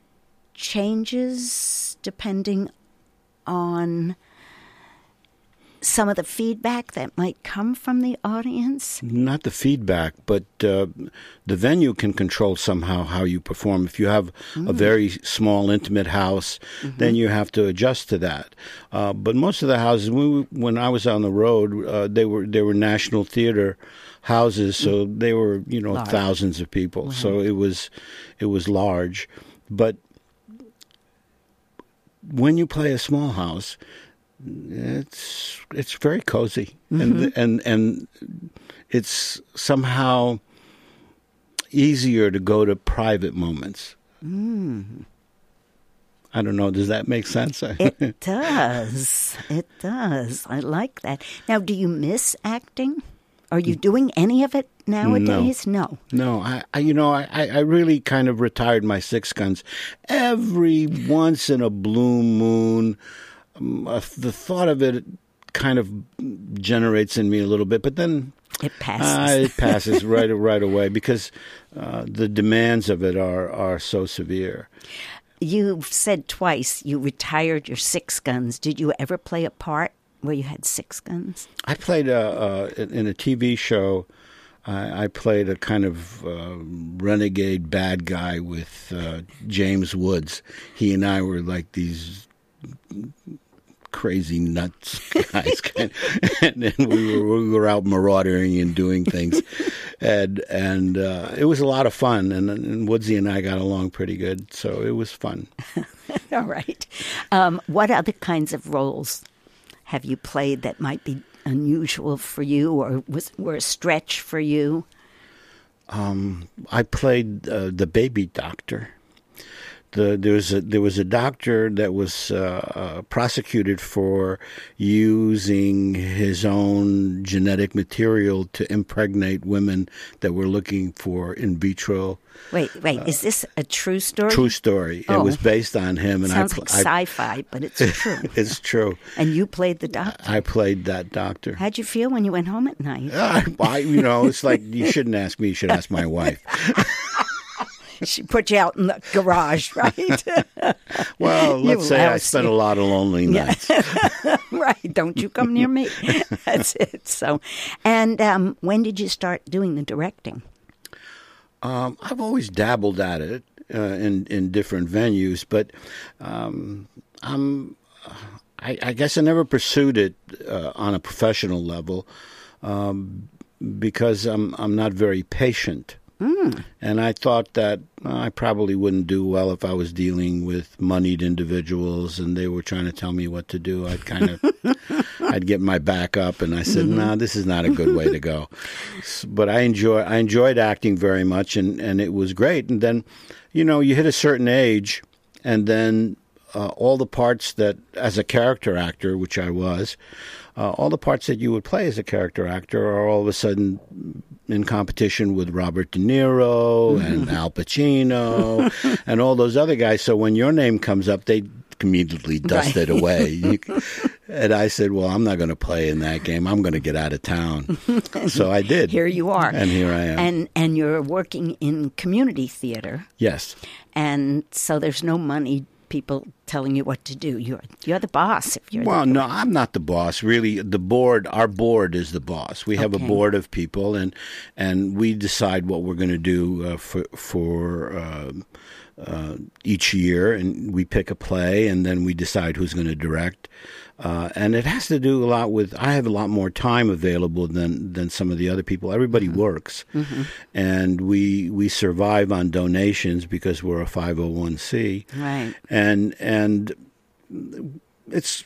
[SPEAKER 1] changes depending on some of the feedback that might come from the audience?
[SPEAKER 4] Not the feedback, but uh, the venue can control somehow how you perform. If you have mm. a very small, intimate house, mm-hmm. then you have to adjust to that. Uh, but most of the houses, when, we, when I was on the road, uh, they were they were national theater houses, so they were you know large. Thousands of people. Mm-hmm. So it was it was large, but when you play a small house, it's it's very cozy, mm-hmm. and and and it's somehow easier to go to private moments. Mm. I don't know. Does that make sense?
[SPEAKER 1] It does. It does. I like that. Now, do you miss acting? Are you doing any of it nowadays?
[SPEAKER 4] No. No. no I, I, you know, I, I really kind of retired my six guns. Every once in a blue moon, um, uh, the thought of it kind of generates in me a little bit, but then
[SPEAKER 1] it passes.
[SPEAKER 4] Uh, it passes right right away because uh, the demands of it are, are so severe.
[SPEAKER 1] You've said twice you retired your six guns. Did you ever play a part where you had six guns?
[SPEAKER 4] I played a, uh, in a T V show. I, I played a kind of uh, renegade bad guy with uh, James Woods. He and I were like these crazy nuts guys, kind of, and then we were we were out marauding and doing things, and and uh, it was a lot of fun. And, and Woodsy and I got along pretty good, so it was fun.
[SPEAKER 1] All right. Um, what other kinds of roles have you played that might be unusual for you, or was were a stretch for you?
[SPEAKER 4] Um, I played uh, the baby doctor. the there was a there was a doctor that was uh, uh, prosecuted for using his own genetic material to impregnate women that were looking for in vitro.
[SPEAKER 1] Wait, wait, is this a true story?
[SPEAKER 4] True story.
[SPEAKER 1] Oh.
[SPEAKER 4] It was based on him, and
[SPEAKER 1] Sounds
[SPEAKER 4] I,
[SPEAKER 1] like
[SPEAKER 4] I,
[SPEAKER 1] sci-fi, but it's true.
[SPEAKER 4] It's true.
[SPEAKER 1] And you played the doctor.
[SPEAKER 4] I played that doctor.
[SPEAKER 1] How'd you feel when you went home at night?
[SPEAKER 4] I, I, you know, it's like you shouldn't ask me. You should ask my wife.
[SPEAKER 1] She put you out in the garage, right?
[SPEAKER 4] Well,
[SPEAKER 1] You
[SPEAKER 4] let's say I
[SPEAKER 1] lousy.
[SPEAKER 4] spent a lot of lonely nights.
[SPEAKER 1] Right. Don't you come near me. That's it. So, and um, when did you start doing the directing?
[SPEAKER 4] Um, I've always dabbled at it uh, in in different venues, but um, I'm I, I guess I never pursued it uh, on a professional level um, because I'm I'm not very patient. Mm. And I thought that uh, I probably wouldn't do well if I was dealing with moneyed individuals and they were trying to tell me what to do. I'd kind of, I'd get my back up, and I said, mm-hmm. "No, nah, this is not a good way to go." But I enjoy, I enjoyed acting very much, and, and it was great. And then, you know, you hit a certain age, and then uh, all the parts that, as a character actor, which I was, uh, all the parts that you would play as a character actor are all of a sudden in competition with Robert De Niro and Al Pacino and all those other guys. So when your name comes up, they immediately dust
[SPEAKER 1] Right.
[SPEAKER 4] it away. You, and I said, well, I'm not going to play in that game. I'm going to get out of town. So I did.
[SPEAKER 1] Here you are.
[SPEAKER 4] And here I am.
[SPEAKER 1] And and you're working in community theater,
[SPEAKER 4] Yes.
[SPEAKER 1] and so there's no money people telling you what to do. You're you're the boss if you're
[SPEAKER 4] Well,
[SPEAKER 1] the,
[SPEAKER 4] no, I'm not the boss. Really, the board, our board is the boss. We have
[SPEAKER 1] Okay.
[SPEAKER 4] a board of people, and and we decide what we're going to do uh, for for uh, uh, each year, and we pick a play, and then we decide who's going to direct. Uh, and it has to do a lot with, I have a lot more time available than, than some of the other people. Everybody mm-hmm. works. Mm-hmm. And we we survive on donations because we're a five oh one c.
[SPEAKER 1] Right.
[SPEAKER 4] And, and it's,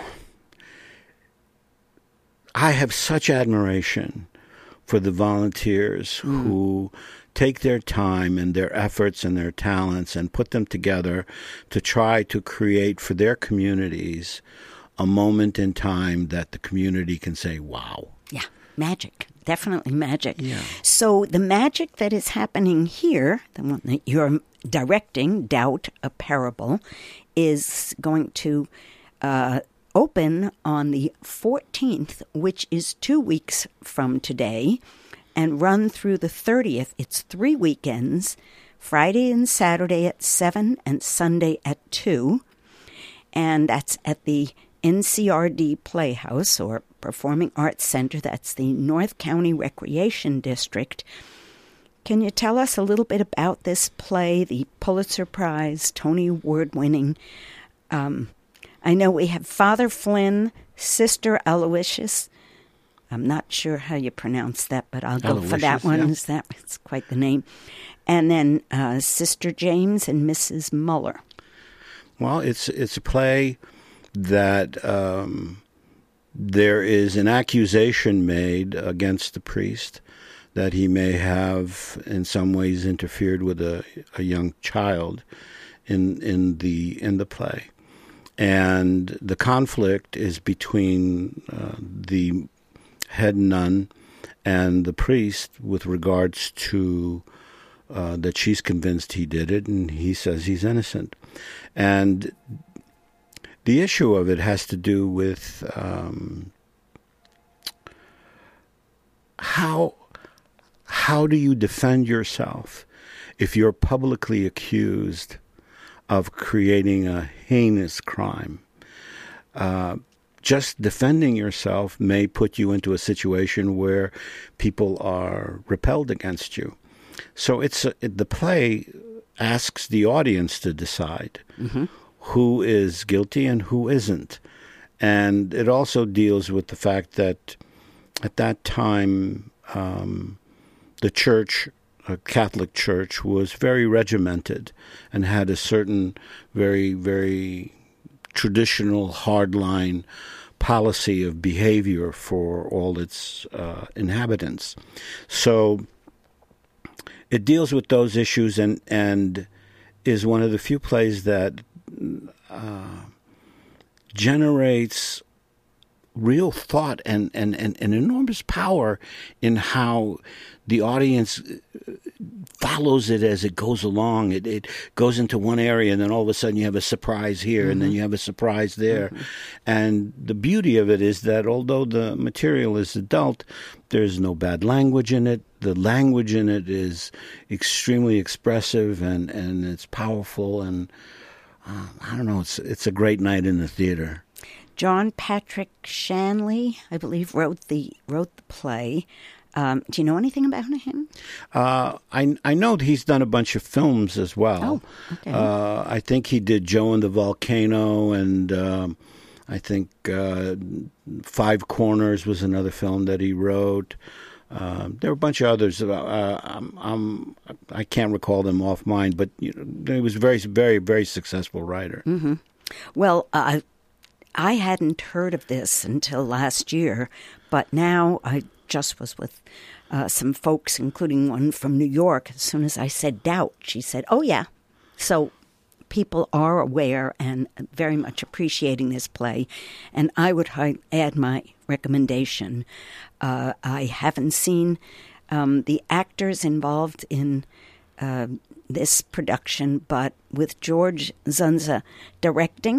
[SPEAKER 4] I have such admiration for the volunteers mm. who take their time and their efforts and their talents and put them together to try to create for their communities a moment in time that the community can say, wow.
[SPEAKER 1] Yeah, magic. Definitely magic.
[SPEAKER 4] Yeah.
[SPEAKER 1] So the magic that is happening here, the one that you're directing, Doubt, a Parable, is going to uh, open on the fourteenth, which is two weeks from today, and run through the thirtieth. It's three weekends, Friday and Saturday at seven and Sunday at two. And that's at the N C R D Playhouse, or Performing Arts Center. That's the North County Recreation District. Can you tell us a little bit about this play, the Pulitzer Prize, Tony Award-winning? Um, I know we have Father Flynn, Sister Aloysius. I'm not sure how you pronounce that, but I'll go
[SPEAKER 4] Aloysius,
[SPEAKER 1] for that one.
[SPEAKER 4] yeah.
[SPEAKER 1] Is that, it's quite the name. And then uh, Sister James and Missus Muller.
[SPEAKER 4] Well, it's it's a play that um, there is an accusation made against the priest that he may have in some ways interfered with a, a young child in in the in the play. And the conflict is between uh, the head nun and the priest with regards to uh, that she's convinced he did it, and he says he's innocent. And the issue of it has to do with um, how how do you defend yourself if you're publicly accused of creating a heinous crime? Uh, just defending yourself may put you into a situation where people are repelled against you. So it's a, it, the play asks the audience to decide mm-hmm. who is guilty and who isn't. And it also deals with the fact that at that time, um, the church, a Catholic church, was very regimented and had a certain very, very traditional, hardline policy of behavior for all its uh, inhabitants. So it deals with those issues, and and is one of the few plays that uh, generates real thought and, and, and, and enormous power in how the audience follows it as it goes along. It it goes into one area, and then all of a sudden you have a surprise here, mm-hmm. and then you have a surprise there. Mm-hmm. And the beauty of it is that although the material is adult, there's no bad language in it. The language in it is extremely expressive, and, and it's powerful. And uh, I don't know, it's it's a great night in the theater.
[SPEAKER 1] John Patrick Shanley, I believe, wrote the wrote the play. Um, do you know anything about him?
[SPEAKER 4] Uh, I I know he's done a bunch of films as well.
[SPEAKER 1] Oh, okay.
[SPEAKER 4] Uh, I think he did Joe and the Volcano, and um, I think uh, Five Corners was another film that he wrote. Uh, there were a bunch of others. Uh, I'm, I'm, I can't recall them off mind, but you know, he was a very, very, very successful writer.
[SPEAKER 1] Mm-hmm. Well, uh, I hadn't heard of this until last year, but now I just was with uh, some folks, including one from New York. As soon as I said Doubt, she said, oh, yeah. So people are aware and very much appreciating this play, and I would hi- add my recommendation. Uh, I haven't seen um, the actors involved in uh, this production, but with George Zunza directing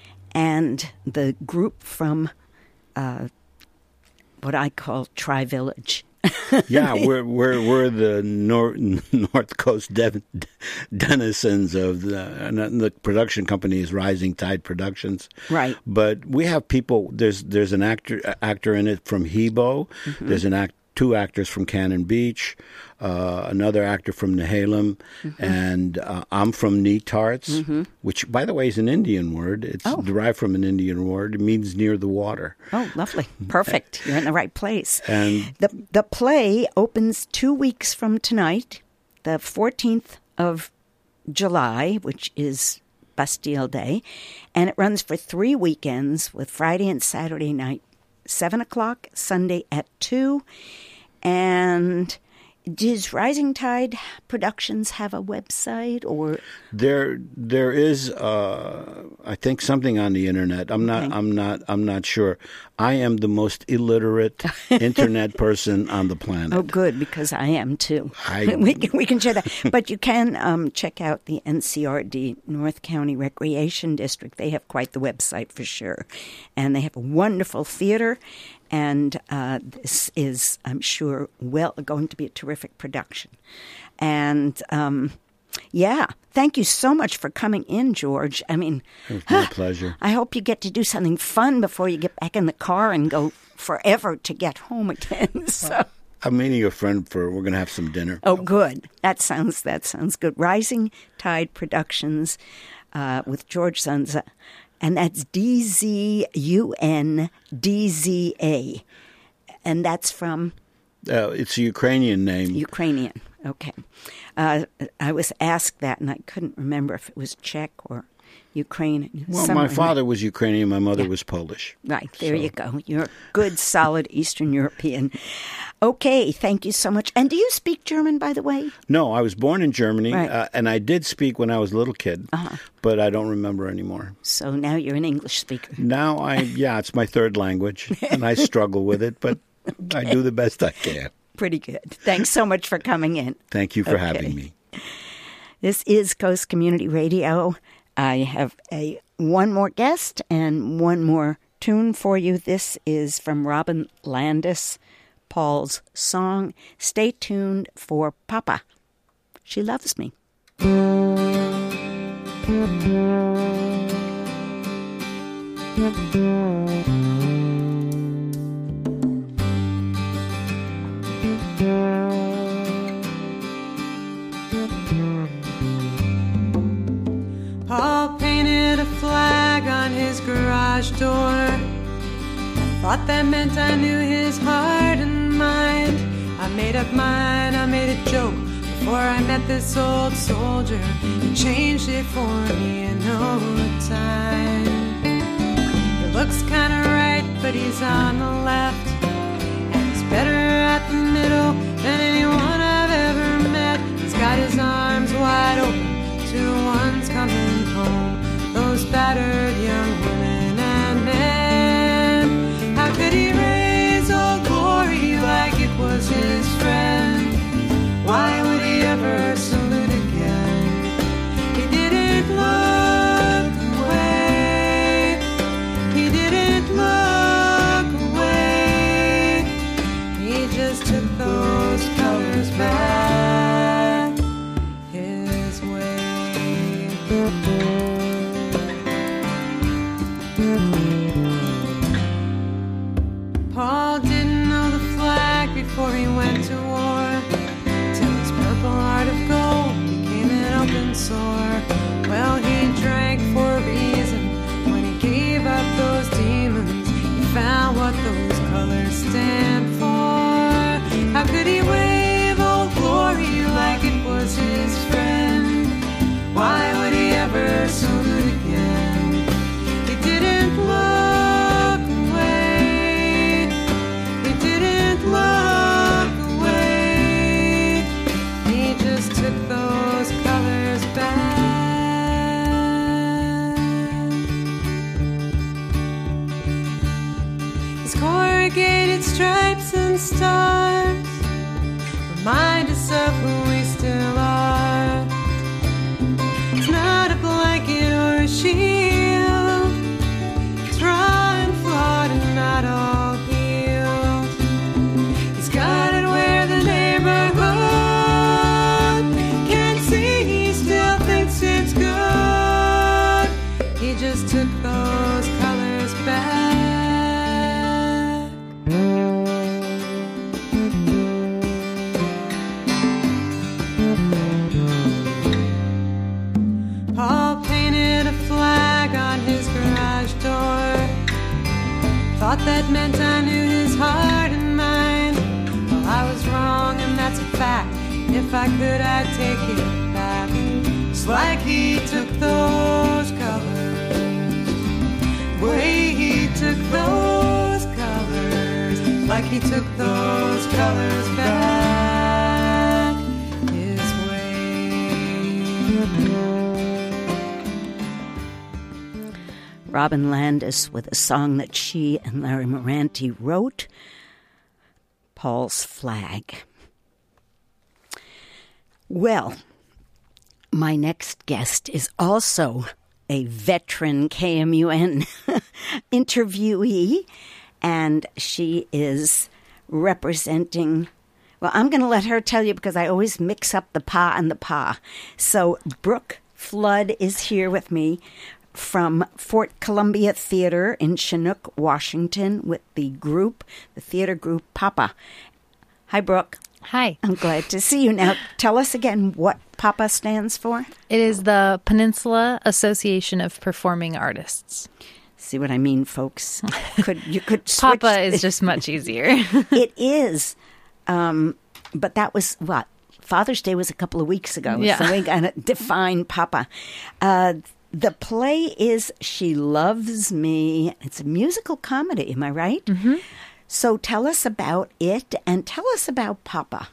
[SPEAKER 1] and the group from uh, what I call Tri-Village.
[SPEAKER 4] Yeah, we're we're we're the North North Coast de- denizens of the, and the production company is Rising Tide Productions.
[SPEAKER 1] Right.
[SPEAKER 4] But we have people. There's there's an actor actor in it from Hebo. Mm-hmm. There's an act two actors from Cannon Beach, uh, another actor from Nehalem, mm-hmm. and uh, I'm from Netarts, mm-hmm. which, by the way, is an Indian word. It's oh. derived from an Indian word. It means near the water.
[SPEAKER 1] Oh, lovely. Perfect. You're in the right place.
[SPEAKER 4] And
[SPEAKER 1] the the play opens two weeks from tonight, the fourteenth of July, which is Bastille Day, and it runs for three weekends with Friday and Saturday night, seven o'clock, Sunday at two. And does Rising Tide Productions have a website, or
[SPEAKER 4] there there is uh, I think something on the internet. I'm not okay. I'm not I'm not sure. I am the most illiterate internet person on the planet.
[SPEAKER 1] Oh, good, because I am too.
[SPEAKER 4] I,
[SPEAKER 1] we can we can share that. But you can um, check out the N C R D, North County Recreation District. They have quite the website for sure, and they have a wonderful theater. And uh, this is, I'm sure, well going to be a terrific production. And, um, yeah, thank you so much for coming in, George. I mean,
[SPEAKER 4] it was my pleasure.
[SPEAKER 1] I hope you get to do something fun before you get back in the car and go forever to get home again. So.
[SPEAKER 4] I'm meeting a friend for, we're going to have some dinner.
[SPEAKER 1] Oh, good. That sounds, that sounds good. Rising Tide Productions uh, with George Zunza. And that's D Z U N D Z A. And that's from?
[SPEAKER 4] Uh, it's a Ukrainian name.
[SPEAKER 1] Ukrainian, okay. Uh, I was asked that, and I couldn't remember if it was Czech or Ukrainian.
[SPEAKER 4] Well, my father was Ukrainian. My mother yeah. was Polish.
[SPEAKER 1] Right, there
[SPEAKER 4] so.
[SPEAKER 1] you go. You're a good, solid Eastern European. Okay, thank you so much. And do you speak German, by the way?
[SPEAKER 4] No, I was born in Germany,
[SPEAKER 1] right.
[SPEAKER 4] uh, and I did speak when I was a little kid,
[SPEAKER 1] uh-huh.
[SPEAKER 4] but I don't remember anymore.
[SPEAKER 1] So now you're an English speaker.
[SPEAKER 4] Now I, yeah, it's my third language, and I struggle with it, but okay. I do the best I can.
[SPEAKER 1] Pretty good. Thanks so much for coming in.
[SPEAKER 4] Thank you for
[SPEAKER 1] okay.
[SPEAKER 4] having me.
[SPEAKER 1] This is Coast Community Radio. I have a one more guest and one more tune for you. This is from Robin Landis, Paul's song. Stay tuned for Papa. She loves me.
[SPEAKER 5] Paul painted a flag on his garage door. I thought that meant I knew his heart and mind. I made up mine, I made a joke before I met this old soldier. He changed it for me in no time. He looks kinda right, but he's on the left, and he's better at the middle than anyone I've ever met. He's got his arms wide open to one battered young women and men. How could he raise old glory like it was his friend? Why would he ever salute again? He didn't look away. He didn't look away. He just took those colors back his way. Paul didn't know the flag before he went to war, till his purple heart of gold became an open sore. Well, he drank for a reason. When he gave up those demons, he found what those colors stand for. How could he wave old glory like it was his friend? Why would he ever salute again? He didn't look away. He didn't look away. He just took those colors back. His corrugated stripes and stars remind us of who we still are. It's not a blanket or a shield. It's raw and flawed and not all healed. He's got it where the neighborhood can't see. He still thinks it's good. He just took those colors back. Paul painted a flag on his garage door. Thought that meant I knew his heart and mind. Well, I was wrong, and that's a fact. If I could, I'd take it back. It's like he took those colors. Way he took those colors. Like he took those colors back his way.
[SPEAKER 1] Robin Landis with a song that she and Larry Moranti wrote, Paul's Flag. Well, my next guest is also a veteran K M U N interviewee, and she is representing, well, I'm going to let her tell you because I always mix up the pa and the pa. So Brooke Flood is here with me from Fort Columbia Theater in Chinook, Washington, with the group, the theater group Papa. Hi, Brooke.
[SPEAKER 6] Hi.
[SPEAKER 1] I'm glad to see you. Now, tell us again what Papa stands for.
[SPEAKER 6] It is the Peninsula Association of Performing Artists.
[SPEAKER 1] See what I mean, folks? Could you could switch.
[SPEAKER 6] Papa is just much easier.
[SPEAKER 1] It is. Um, but that was, what, Father's Day was a couple of weeks ago.
[SPEAKER 6] Yeah.
[SPEAKER 1] So we got to define Papa. Uh, the play is She Loves Me. It's a musical comedy, am I right? Mm-hmm. So tell us about it and tell us about Papa.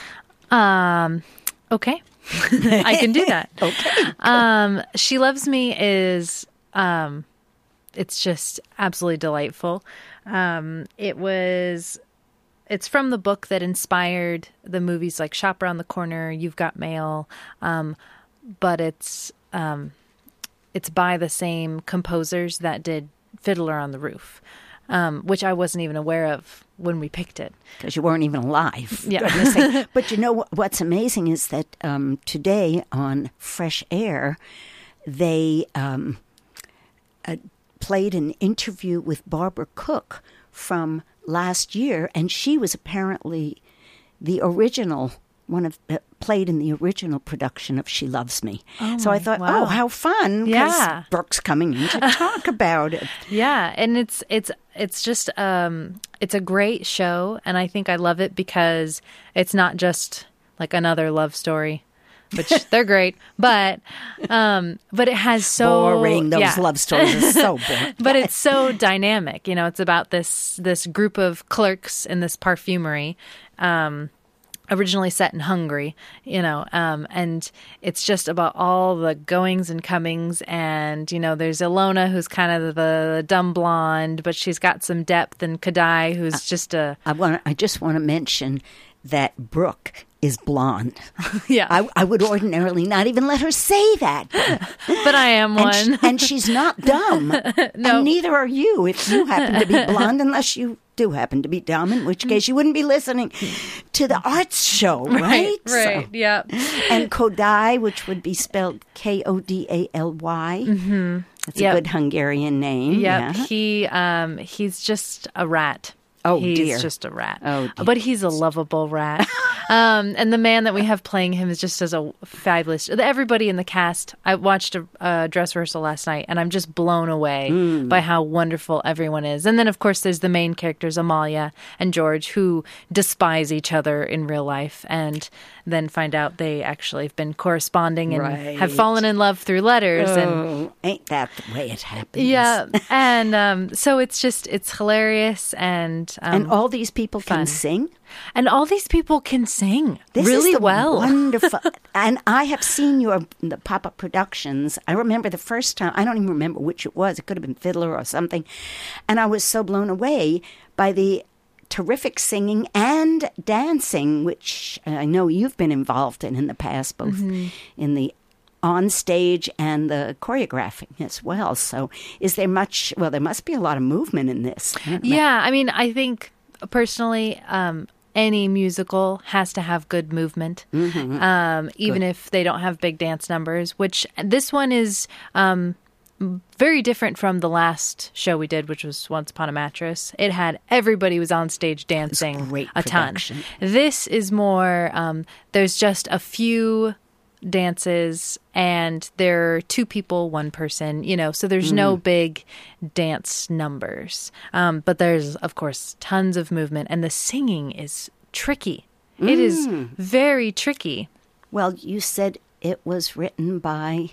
[SPEAKER 6] Um, okay. I can do that.
[SPEAKER 1] Okay.
[SPEAKER 6] Um, She Loves Me is, um, it's just absolutely delightful. Um, it was, it's from the book that inspired the movies like Shop Around the Corner, You've Got Mail. Um, but it's, um, it's by the same composers that did Fiddler on the Roof. Um, which I wasn't even aware of when we picked it.
[SPEAKER 1] Because you weren't even alive.
[SPEAKER 6] Yeah.
[SPEAKER 1] But you know what, what's amazing is that um, today on Fresh Air, they um, uh, played an interview with Barbara Cook from last year, and she was apparently the original, one of uh, played in the original production of She Loves Me.
[SPEAKER 6] Oh
[SPEAKER 1] so I thought,
[SPEAKER 6] wow.
[SPEAKER 1] oh, how fun. Because
[SPEAKER 6] Yeah.
[SPEAKER 1] Brooke's coming in to talk about it.
[SPEAKER 6] Yeah, and it's it's it's just um it's a great show, and I think I love it because it's not just like another love story, which they're great, but um but it has so
[SPEAKER 1] Boring. Those
[SPEAKER 6] yeah.
[SPEAKER 1] love stories are so boring.
[SPEAKER 6] But it's so dynamic. You know, it's about this this group of clerks in this perfumery. Um originally set in Hungary, you know, um, and it's just about all the goings and comings. And, you know, there's Ilona, who's kind of the dumb blonde, but she's got some depth, and Kadai, who's just a...
[SPEAKER 1] I want. I just want to mention that Brooke is blonde.
[SPEAKER 6] Yeah.
[SPEAKER 1] I, I would ordinarily not even let her say that.
[SPEAKER 6] But I am
[SPEAKER 1] And,
[SPEAKER 6] one.
[SPEAKER 1] sh- and she's not dumb.
[SPEAKER 6] No.
[SPEAKER 1] And neither are you if you happen to be blonde, unless you do happen to be dumb, in which case you wouldn't be listening to the arts show, right?
[SPEAKER 6] Right,
[SPEAKER 1] So-
[SPEAKER 6] yeah.
[SPEAKER 1] and Kodai, which would be spelled K O D A L Y. Mm-hmm. That's
[SPEAKER 6] Yep.
[SPEAKER 1] a good Hungarian name.
[SPEAKER 6] Yep.
[SPEAKER 1] Yeah.
[SPEAKER 6] He um he's just a rat.
[SPEAKER 1] Oh,
[SPEAKER 6] he's
[SPEAKER 1] dear.
[SPEAKER 6] just a rat.
[SPEAKER 1] Oh, dear.
[SPEAKER 6] But he's a lovable rat. um, and the man that we have playing him is just as a fabulous. Everybody in the cast. I watched a, a dress rehearsal last night, and I'm just blown away
[SPEAKER 1] Mm.
[SPEAKER 6] by how wonderful everyone is. And then, of course, there's the main characters, Amalia and George, who despise each other in real life, and then find out they actually have been corresponding and
[SPEAKER 1] Right.
[SPEAKER 6] have fallen in love through letters. and
[SPEAKER 1] Oh, ain't that the way it happens?
[SPEAKER 6] Yeah, and um, so it's just it's hilarious, and um,
[SPEAKER 1] And all these people can
[SPEAKER 6] fun.
[SPEAKER 1] sing?
[SPEAKER 6] and all these people can sing
[SPEAKER 1] This
[SPEAKER 6] really
[SPEAKER 1] is the
[SPEAKER 6] well.
[SPEAKER 1] Wonderful. And I have seen your the pop-up productions. I remember the first time. I don't even remember which it was. It could have been Fiddler or something. And I was so blown away by the terrific singing and dancing, which I know you've been involved in in the past, both
[SPEAKER 6] Mm-hmm.
[SPEAKER 1] in the on stage and the choreographing as well. So is there much, well, there must be a lot of movement in this. I don't know.
[SPEAKER 6] Yeah, I mean, I think personally, um, any musical has to have good movement,
[SPEAKER 1] Mm-hmm.
[SPEAKER 6] um, even if they don't have big dance numbers. Which this one is um, very different from the last show we did, which was Once Upon a Mattress. It had everybody was on stage dancing
[SPEAKER 1] great
[SPEAKER 6] a ton.
[SPEAKER 1] production.
[SPEAKER 6] This is more. Um, there's just a few dances, and there are two people, one person, you know, so there's no big dance numbers. Um, but there's, of course, tons of movement, and the singing is tricky. It is very tricky.
[SPEAKER 1] Well, you said it was written by...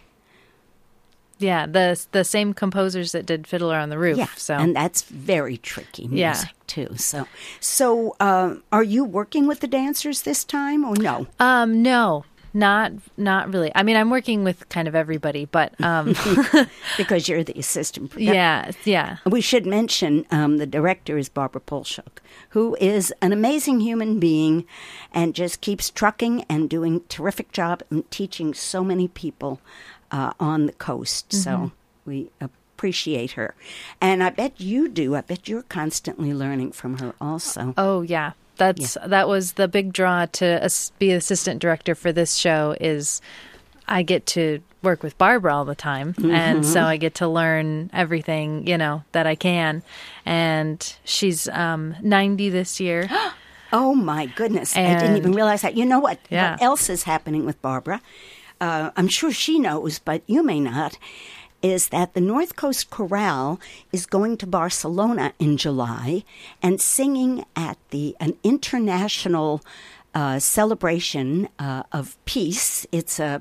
[SPEAKER 6] Yeah, the the same composers that did Fiddler on the Roof.
[SPEAKER 1] Yeah,
[SPEAKER 6] so
[SPEAKER 1] and that's very tricky music
[SPEAKER 6] Yeah.
[SPEAKER 1] too. So, so uh, are you working with the dancers this time, or no?
[SPEAKER 6] um, no, not not really. I mean, I'm working with kind of everybody, but um,
[SPEAKER 1] Because you're the assistant producer.
[SPEAKER 6] yeah, yeah.
[SPEAKER 1] We should mention um, the director is Barbara Polshuk, who is an amazing human being and just keeps trucking and doing a terrific job and teaching so many people uh, on the coast.
[SPEAKER 6] Mm-hmm.
[SPEAKER 1] So we appreciate her. And I bet you do. I bet you're constantly learning from her also.
[SPEAKER 6] Oh yeah, that's that was the big draw to as- be assistant director for this show. Is I get to work with Barbara all the time, and so I get to learn everything you know that I can. And she's um, ninety this year.
[SPEAKER 1] Oh, my goodness. I didn't
[SPEAKER 6] And-
[SPEAKER 1] even realize that. You know what?
[SPEAKER 6] Yeah.
[SPEAKER 1] What else is happening with Barbara? Uh, I'm sure she knows, but you may not, is that the North Coast Chorale is going to Barcelona in July and singing at the an international uh, celebration uh, of peace. It's a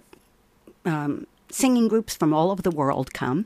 [SPEAKER 1] um, singing groups from all over the world come.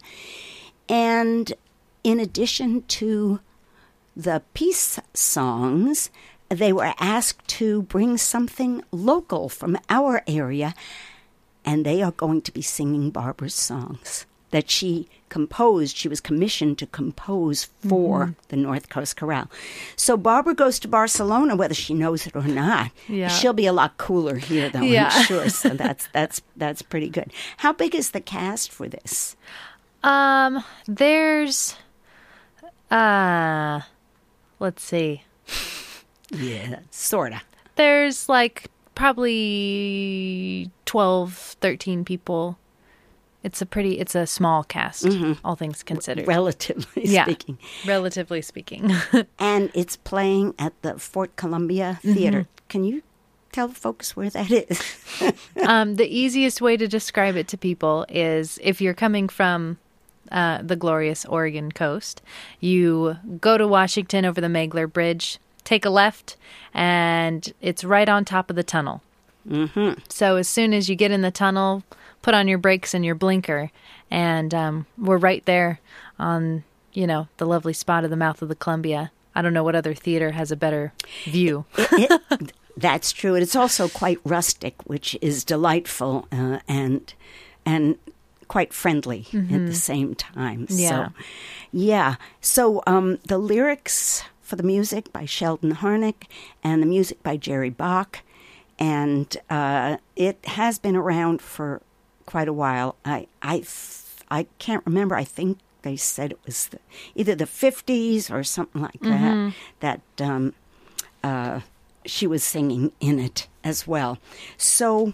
[SPEAKER 1] And in addition to the peace songs, they were asked to bring something local from our area, and they are going to be singing Barbara's songs that she composed. She was commissioned to compose for
[SPEAKER 6] Mm-hmm.
[SPEAKER 1] the North Coast Chorale. So Barbara goes to Barcelona, whether she knows it or not.
[SPEAKER 6] Yeah.
[SPEAKER 1] She'll be a lot cooler here, though,
[SPEAKER 6] Yeah.
[SPEAKER 1] I'm sure. So that's that's that's pretty good. How big is the cast for this?
[SPEAKER 6] Um, there's, uh, let's see.
[SPEAKER 1] Yeah, sorta.
[SPEAKER 6] There's like probably twelve, thirteen people. It's a pretty, it's a small cast, all things considered.
[SPEAKER 1] Relatively
[SPEAKER 6] Yeah.
[SPEAKER 1] speaking.
[SPEAKER 6] Relatively speaking.
[SPEAKER 1] And it's playing at the Fort Columbia Theater. Can you tell folks where that is?
[SPEAKER 6] um, the easiest way to describe it to people is if you're coming from uh, the glorious Oregon coast, you go to Washington over the Megler Bridge, take a left, and it's right on top of the tunnel. Mm-hmm. So as soon as you get in the tunnel, put on your brakes and your blinker, and um, we're right there on, you know, the lovely spot of the mouth of the Columbia. I don't know what other theater has a better view.
[SPEAKER 1] It, it, That's true. And it's also quite rustic, which is delightful uh, and and quite friendly mm-hmm. at the same time.
[SPEAKER 6] Yeah.
[SPEAKER 1] So, yeah. So um, the lyrics for the music by Sheldon Harnick and the music by Jerry Bach. And uh, it has been around for quite a while. I I, I can't remember. I think they said it was the, either the fifties or something like
[SPEAKER 6] mm-hmm.
[SPEAKER 1] that, that um, uh, she was singing in it as well. So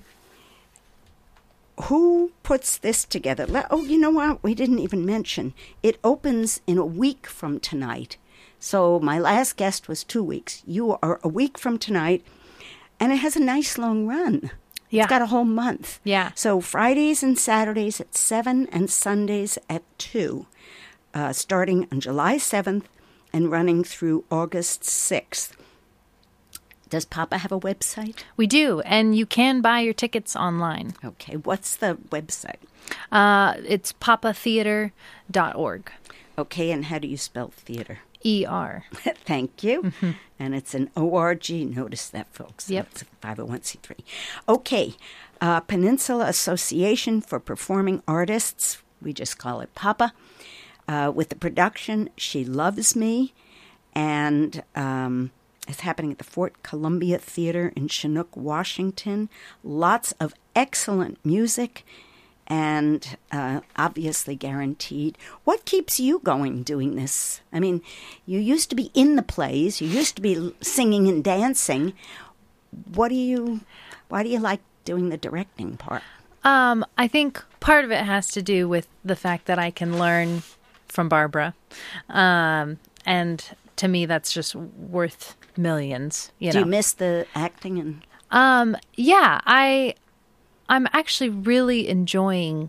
[SPEAKER 1] who puts this together? Oh, you know what? We didn't even mention. It opens in a week from tonight. So my last guest was two weeks. You are a week from tonight, and it has a nice long run.
[SPEAKER 6] Yeah.
[SPEAKER 1] It's got a whole month.
[SPEAKER 6] Yeah.
[SPEAKER 1] So Fridays and Saturdays at seven and Sundays at two, uh, starting on July seventh and running through August sixth. Does Papa have a website?
[SPEAKER 6] We do, and you can buy your tickets online.
[SPEAKER 1] Okay, what's the website?
[SPEAKER 6] Uh, it's papa theater dot org.
[SPEAKER 1] Okay, and how do you spell theater?
[SPEAKER 6] E R.
[SPEAKER 1] Thank you.
[SPEAKER 6] Mm-hmm.
[SPEAKER 1] And it's an O R G. Notice that, folks.
[SPEAKER 6] Yep.
[SPEAKER 1] It's a five oh one c three. Okay, uh, Peninsula Association for Performing Artists. We just call it Papa. Uh, with the production, She Loves Me, and... Um, It's happening at the Fort Columbia Theater in Chinook, Washington. Lots of excellent music and uh, obviously guaranteed. What keeps you going doing this? I mean, you used to be in the plays. You used to be singing and dancing. What do you, why do you like doing the directing part?
[SPEAKER 6] Um, I think part of it has to do with the fact that I can learn from Barbara. Um, and to me, that's just worth millions. You
[SPEAKER 1] do
[SPEAKER 6] know?
[SPEAKER 1] You miss the acting? And
[SPEAKER 6] Um, yeah, I, I'm actually really enjoying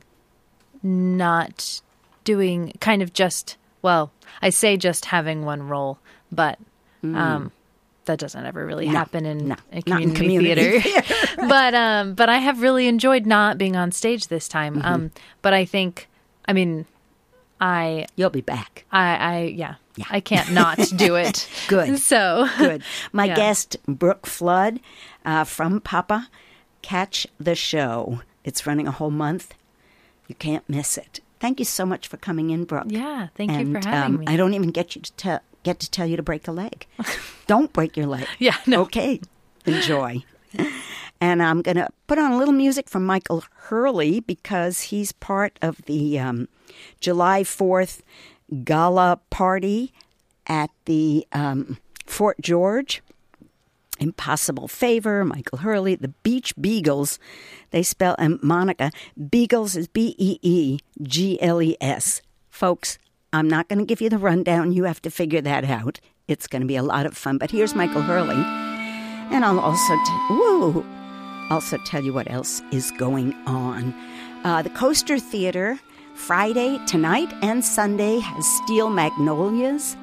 [SPEAKER 6] not doing kind of just, well, I say just having one role, but um, mm. that doesn't ever really
[SPEAKER 1] no,
[SPEAKER 6] happen in,
[SPEAKER 1] no,
[SPEAKER 6] in community,
[SPEAKER 1] in community
[SPEAKER 6] theater. but um, but I have really enjoyed not being on stage this time. Mm-hmm. Um, but I think, I mean, I
[SPEAKER 1] you'll be back.
[SPEAKER 6] I, I yeah. Yeah. I can't not do it.
[SPEAKER 1] Good.
[SPEAKER 6] So
[SPEAKER 1] good. My
[SPEAKER 6] yeah.
[SPEAKER 1] guest, Brooke Flood, uh, from Papa. Catch the show. It's running a whole month. You can't miss it. Thank you so much for coming in, Brooke.
[SPEAKER 6] Yeah, thank
[SPEAKER 1] and,
[SPEAKER 6] you for having
[SPEAKER 1] um,
[SPEAKER 6] me.
[SPEAKER 1] I don't even get you to tell get to tell you to break a leg. Don't break your leg.
[SPEAKER 6] Yeah, no.
[SPEAKER 1] Okay. Enjoy. And I'm going to put on a little music from Michael Hurley because he's part of the um, July fourth gala party at the um, Fort George. Impossible Favor, Michael Hurley, the Beach Beagles. They spell, and Monica, Beagles is B E E G L E S. Folks, I'm not going to give you the rundown. You have to figure that out. It's going to be a lot of fun. But here's Michael Hurley. And I'll also, t- woo, also tell you what else is going on. Uh, the Coaster Theater, Friday, tonight, and Sunday has Steel Magnolias.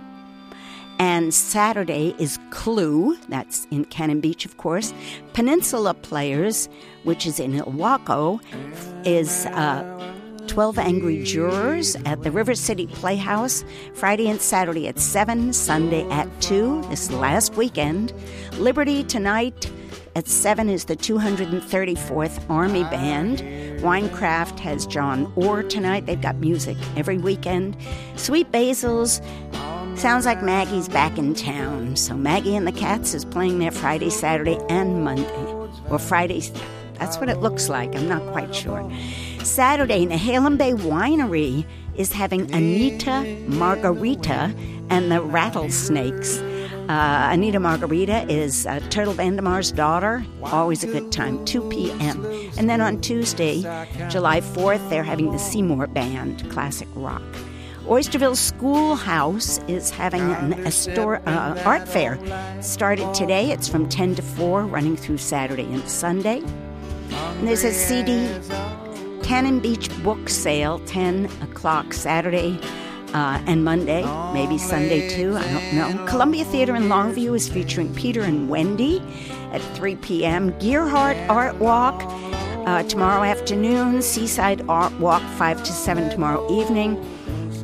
[SPEAKER 1] And Saturday is Clue. That's in Cannon Beach, of course. Peninsula Players, which is in Ilwaco, is uh, twelve Angry Jurors at the River City Playhouse. Friday and Saturday at seven, Sunday at two, this last weekend. Liberty tonight at seven is the two hundred thirty-fourth Army Band. Winecraft has John Orr tonight. They've got music every weekend. Sweet Basil's sounds like Maggie's back in town. So Maggie and the Cats is playing there Friday, Saturday, and Monday. Or Fridays. That's what it looks like. I'm not quite sure. Saturday, Nehalem Bay Winery is having Anita Margarita and the Rattlesnakes. Uh, Anita Margarita is uh, Turtle Vandemar's daughter. Always a good time, two p.m. And then on Tuesday, July fourth, they're having the Seymour Band, classic rock. Oysterville Schoolhouse is having an Astor, uh, art fair. Started today. It's from ten to four, running through Saturday and Sunday. And there's a C D Cannon Beach book sale, ten o'clock Saturday uh, and Monday, maybe Sunday too, I don't know. Columbia Theater in Longview is featuring Peter and Wendy at three p.m. Gearhart Art Walk uh, tomorrow afternoon. Seaside Art Walk five to seven tomorrow evening.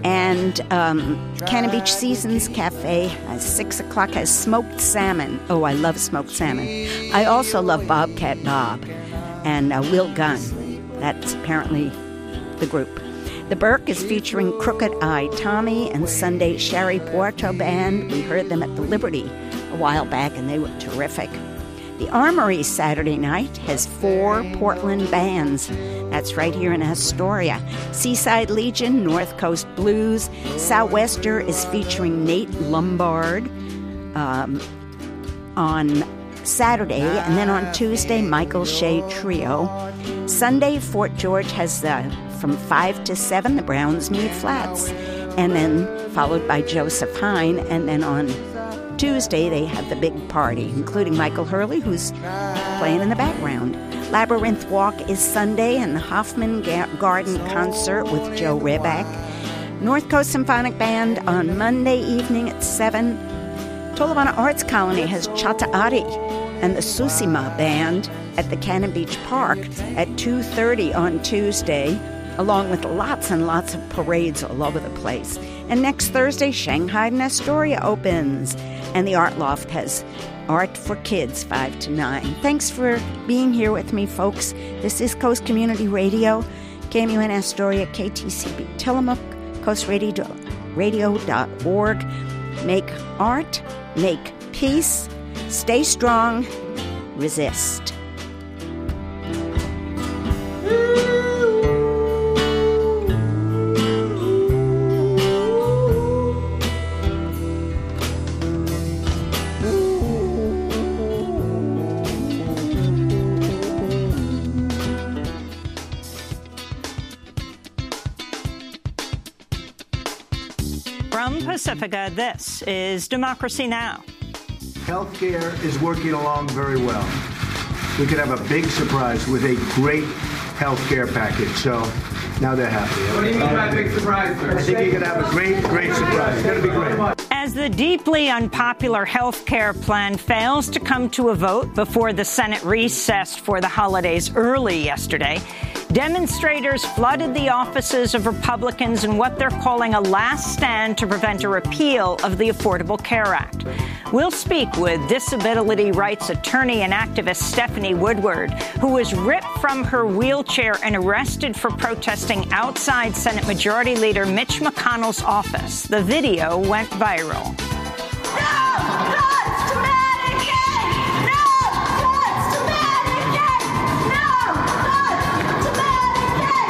[SPEAKER 1] And um, Cannon Beach Seasons Cafe at six o'clock has smoked salmon. Oh, I love smoked salmon. I also love Bobcat Bob and uh, Will Gunn. That's apparently the group. The Burke is featuring Crooked Eye Tommy and Sunday Sherry Puerto Band. We heard them at the Liberty a while back, and they were terrific. The Armory Saturday night has four Portland bands. That's right here in Astoria. Seaside Legion, North Coast Blues. Southwester is featuring Nate Lombard um, on Saturday. And then on Tuesday, Michael Shea Trio. Sunday, Fort George has the, from five to seven, the Brownsmead Flats. And then followed by Joseph Hine. And then on Tuesday, they have the big party, including Michael Hurley, who's playing in the background. Labyrinth Walk is Sunday, and the Hoffman Ga- Garden Concert with Joe Reback. North Coast Symphonic Band on Monday evening at seven. Tolovana Arts Colony has Chata Ari and the Susima Band at the Cannon Beach Park at two thirty on Tuesday, along with lots and lots of parades all over the place. And next Thursday, Shanghai and Astoria opens, and the Art Loft has Art for Kids, five to nine. Thanks for being here with me, folks. This is Coast Community Radio, K M U N Astoria, K T C B Tillamook, coast radio dot org. Make art, make peace, stay strong, resist.
[SPEAKER 7] From Pacifica, this is Democracy Now!
[SPEAKER 8] Healthcare is working along very well. We could have a big surprise with a great healthcare package. So now they're happy.
[SPEAKER 9] What do you mean by big surprise, sir?
[SPEAKER 8] I think you're going to have a great, great surprise. It's going to be great.
[SPEAKER 7] As the deeply unpopular health care plan fails to come to a vote before the Senate recessed for the holidays early yesterday, demonstrators flooded the offices of Republicans in what they're calling a last stand to prevent a repeal of the Affordable Care Act. We'll speak with disability rights attorney and activist Stephanie Woodward, who was ripped from her wheelchair and arrested for protesting outside Senate Majority Leader Mitch McConnell's office. The video went viral.
[SPEAKER 10] No cuts to Medicaid! No cuts to Medicaid! No cuts to Medicaid!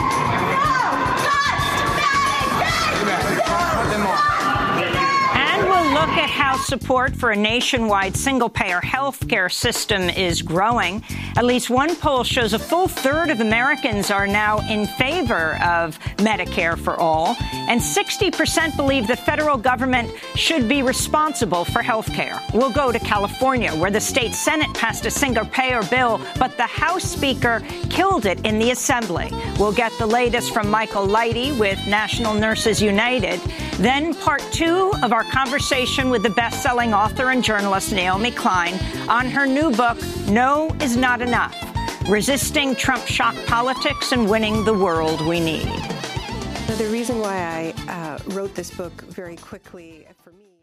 [SPEAKER 10] No cuts to Medicaid!
[SPEAKER 7] And we'll look at how support for a nationwide single-payer health care system is growing. At least one poll shows a full third of Americans are now in favor of Medicare for all, and sixty percent believe the federal government should be responsible for health care. We'll go to California, where the state Senate passed a single-payer bill, but the House Speaker killed it in the Assembly. We'll get the latest from Michael Lighty with National Nurses United. Then part two of our conversation with the best-selling author and journalist Naomi Klein on her new book, No Is Not Enough: Resisting Trump Shock Politics and Winning the World We Need.
[SPEAKER 11] The reason why I uh, wrote this book very quickly for me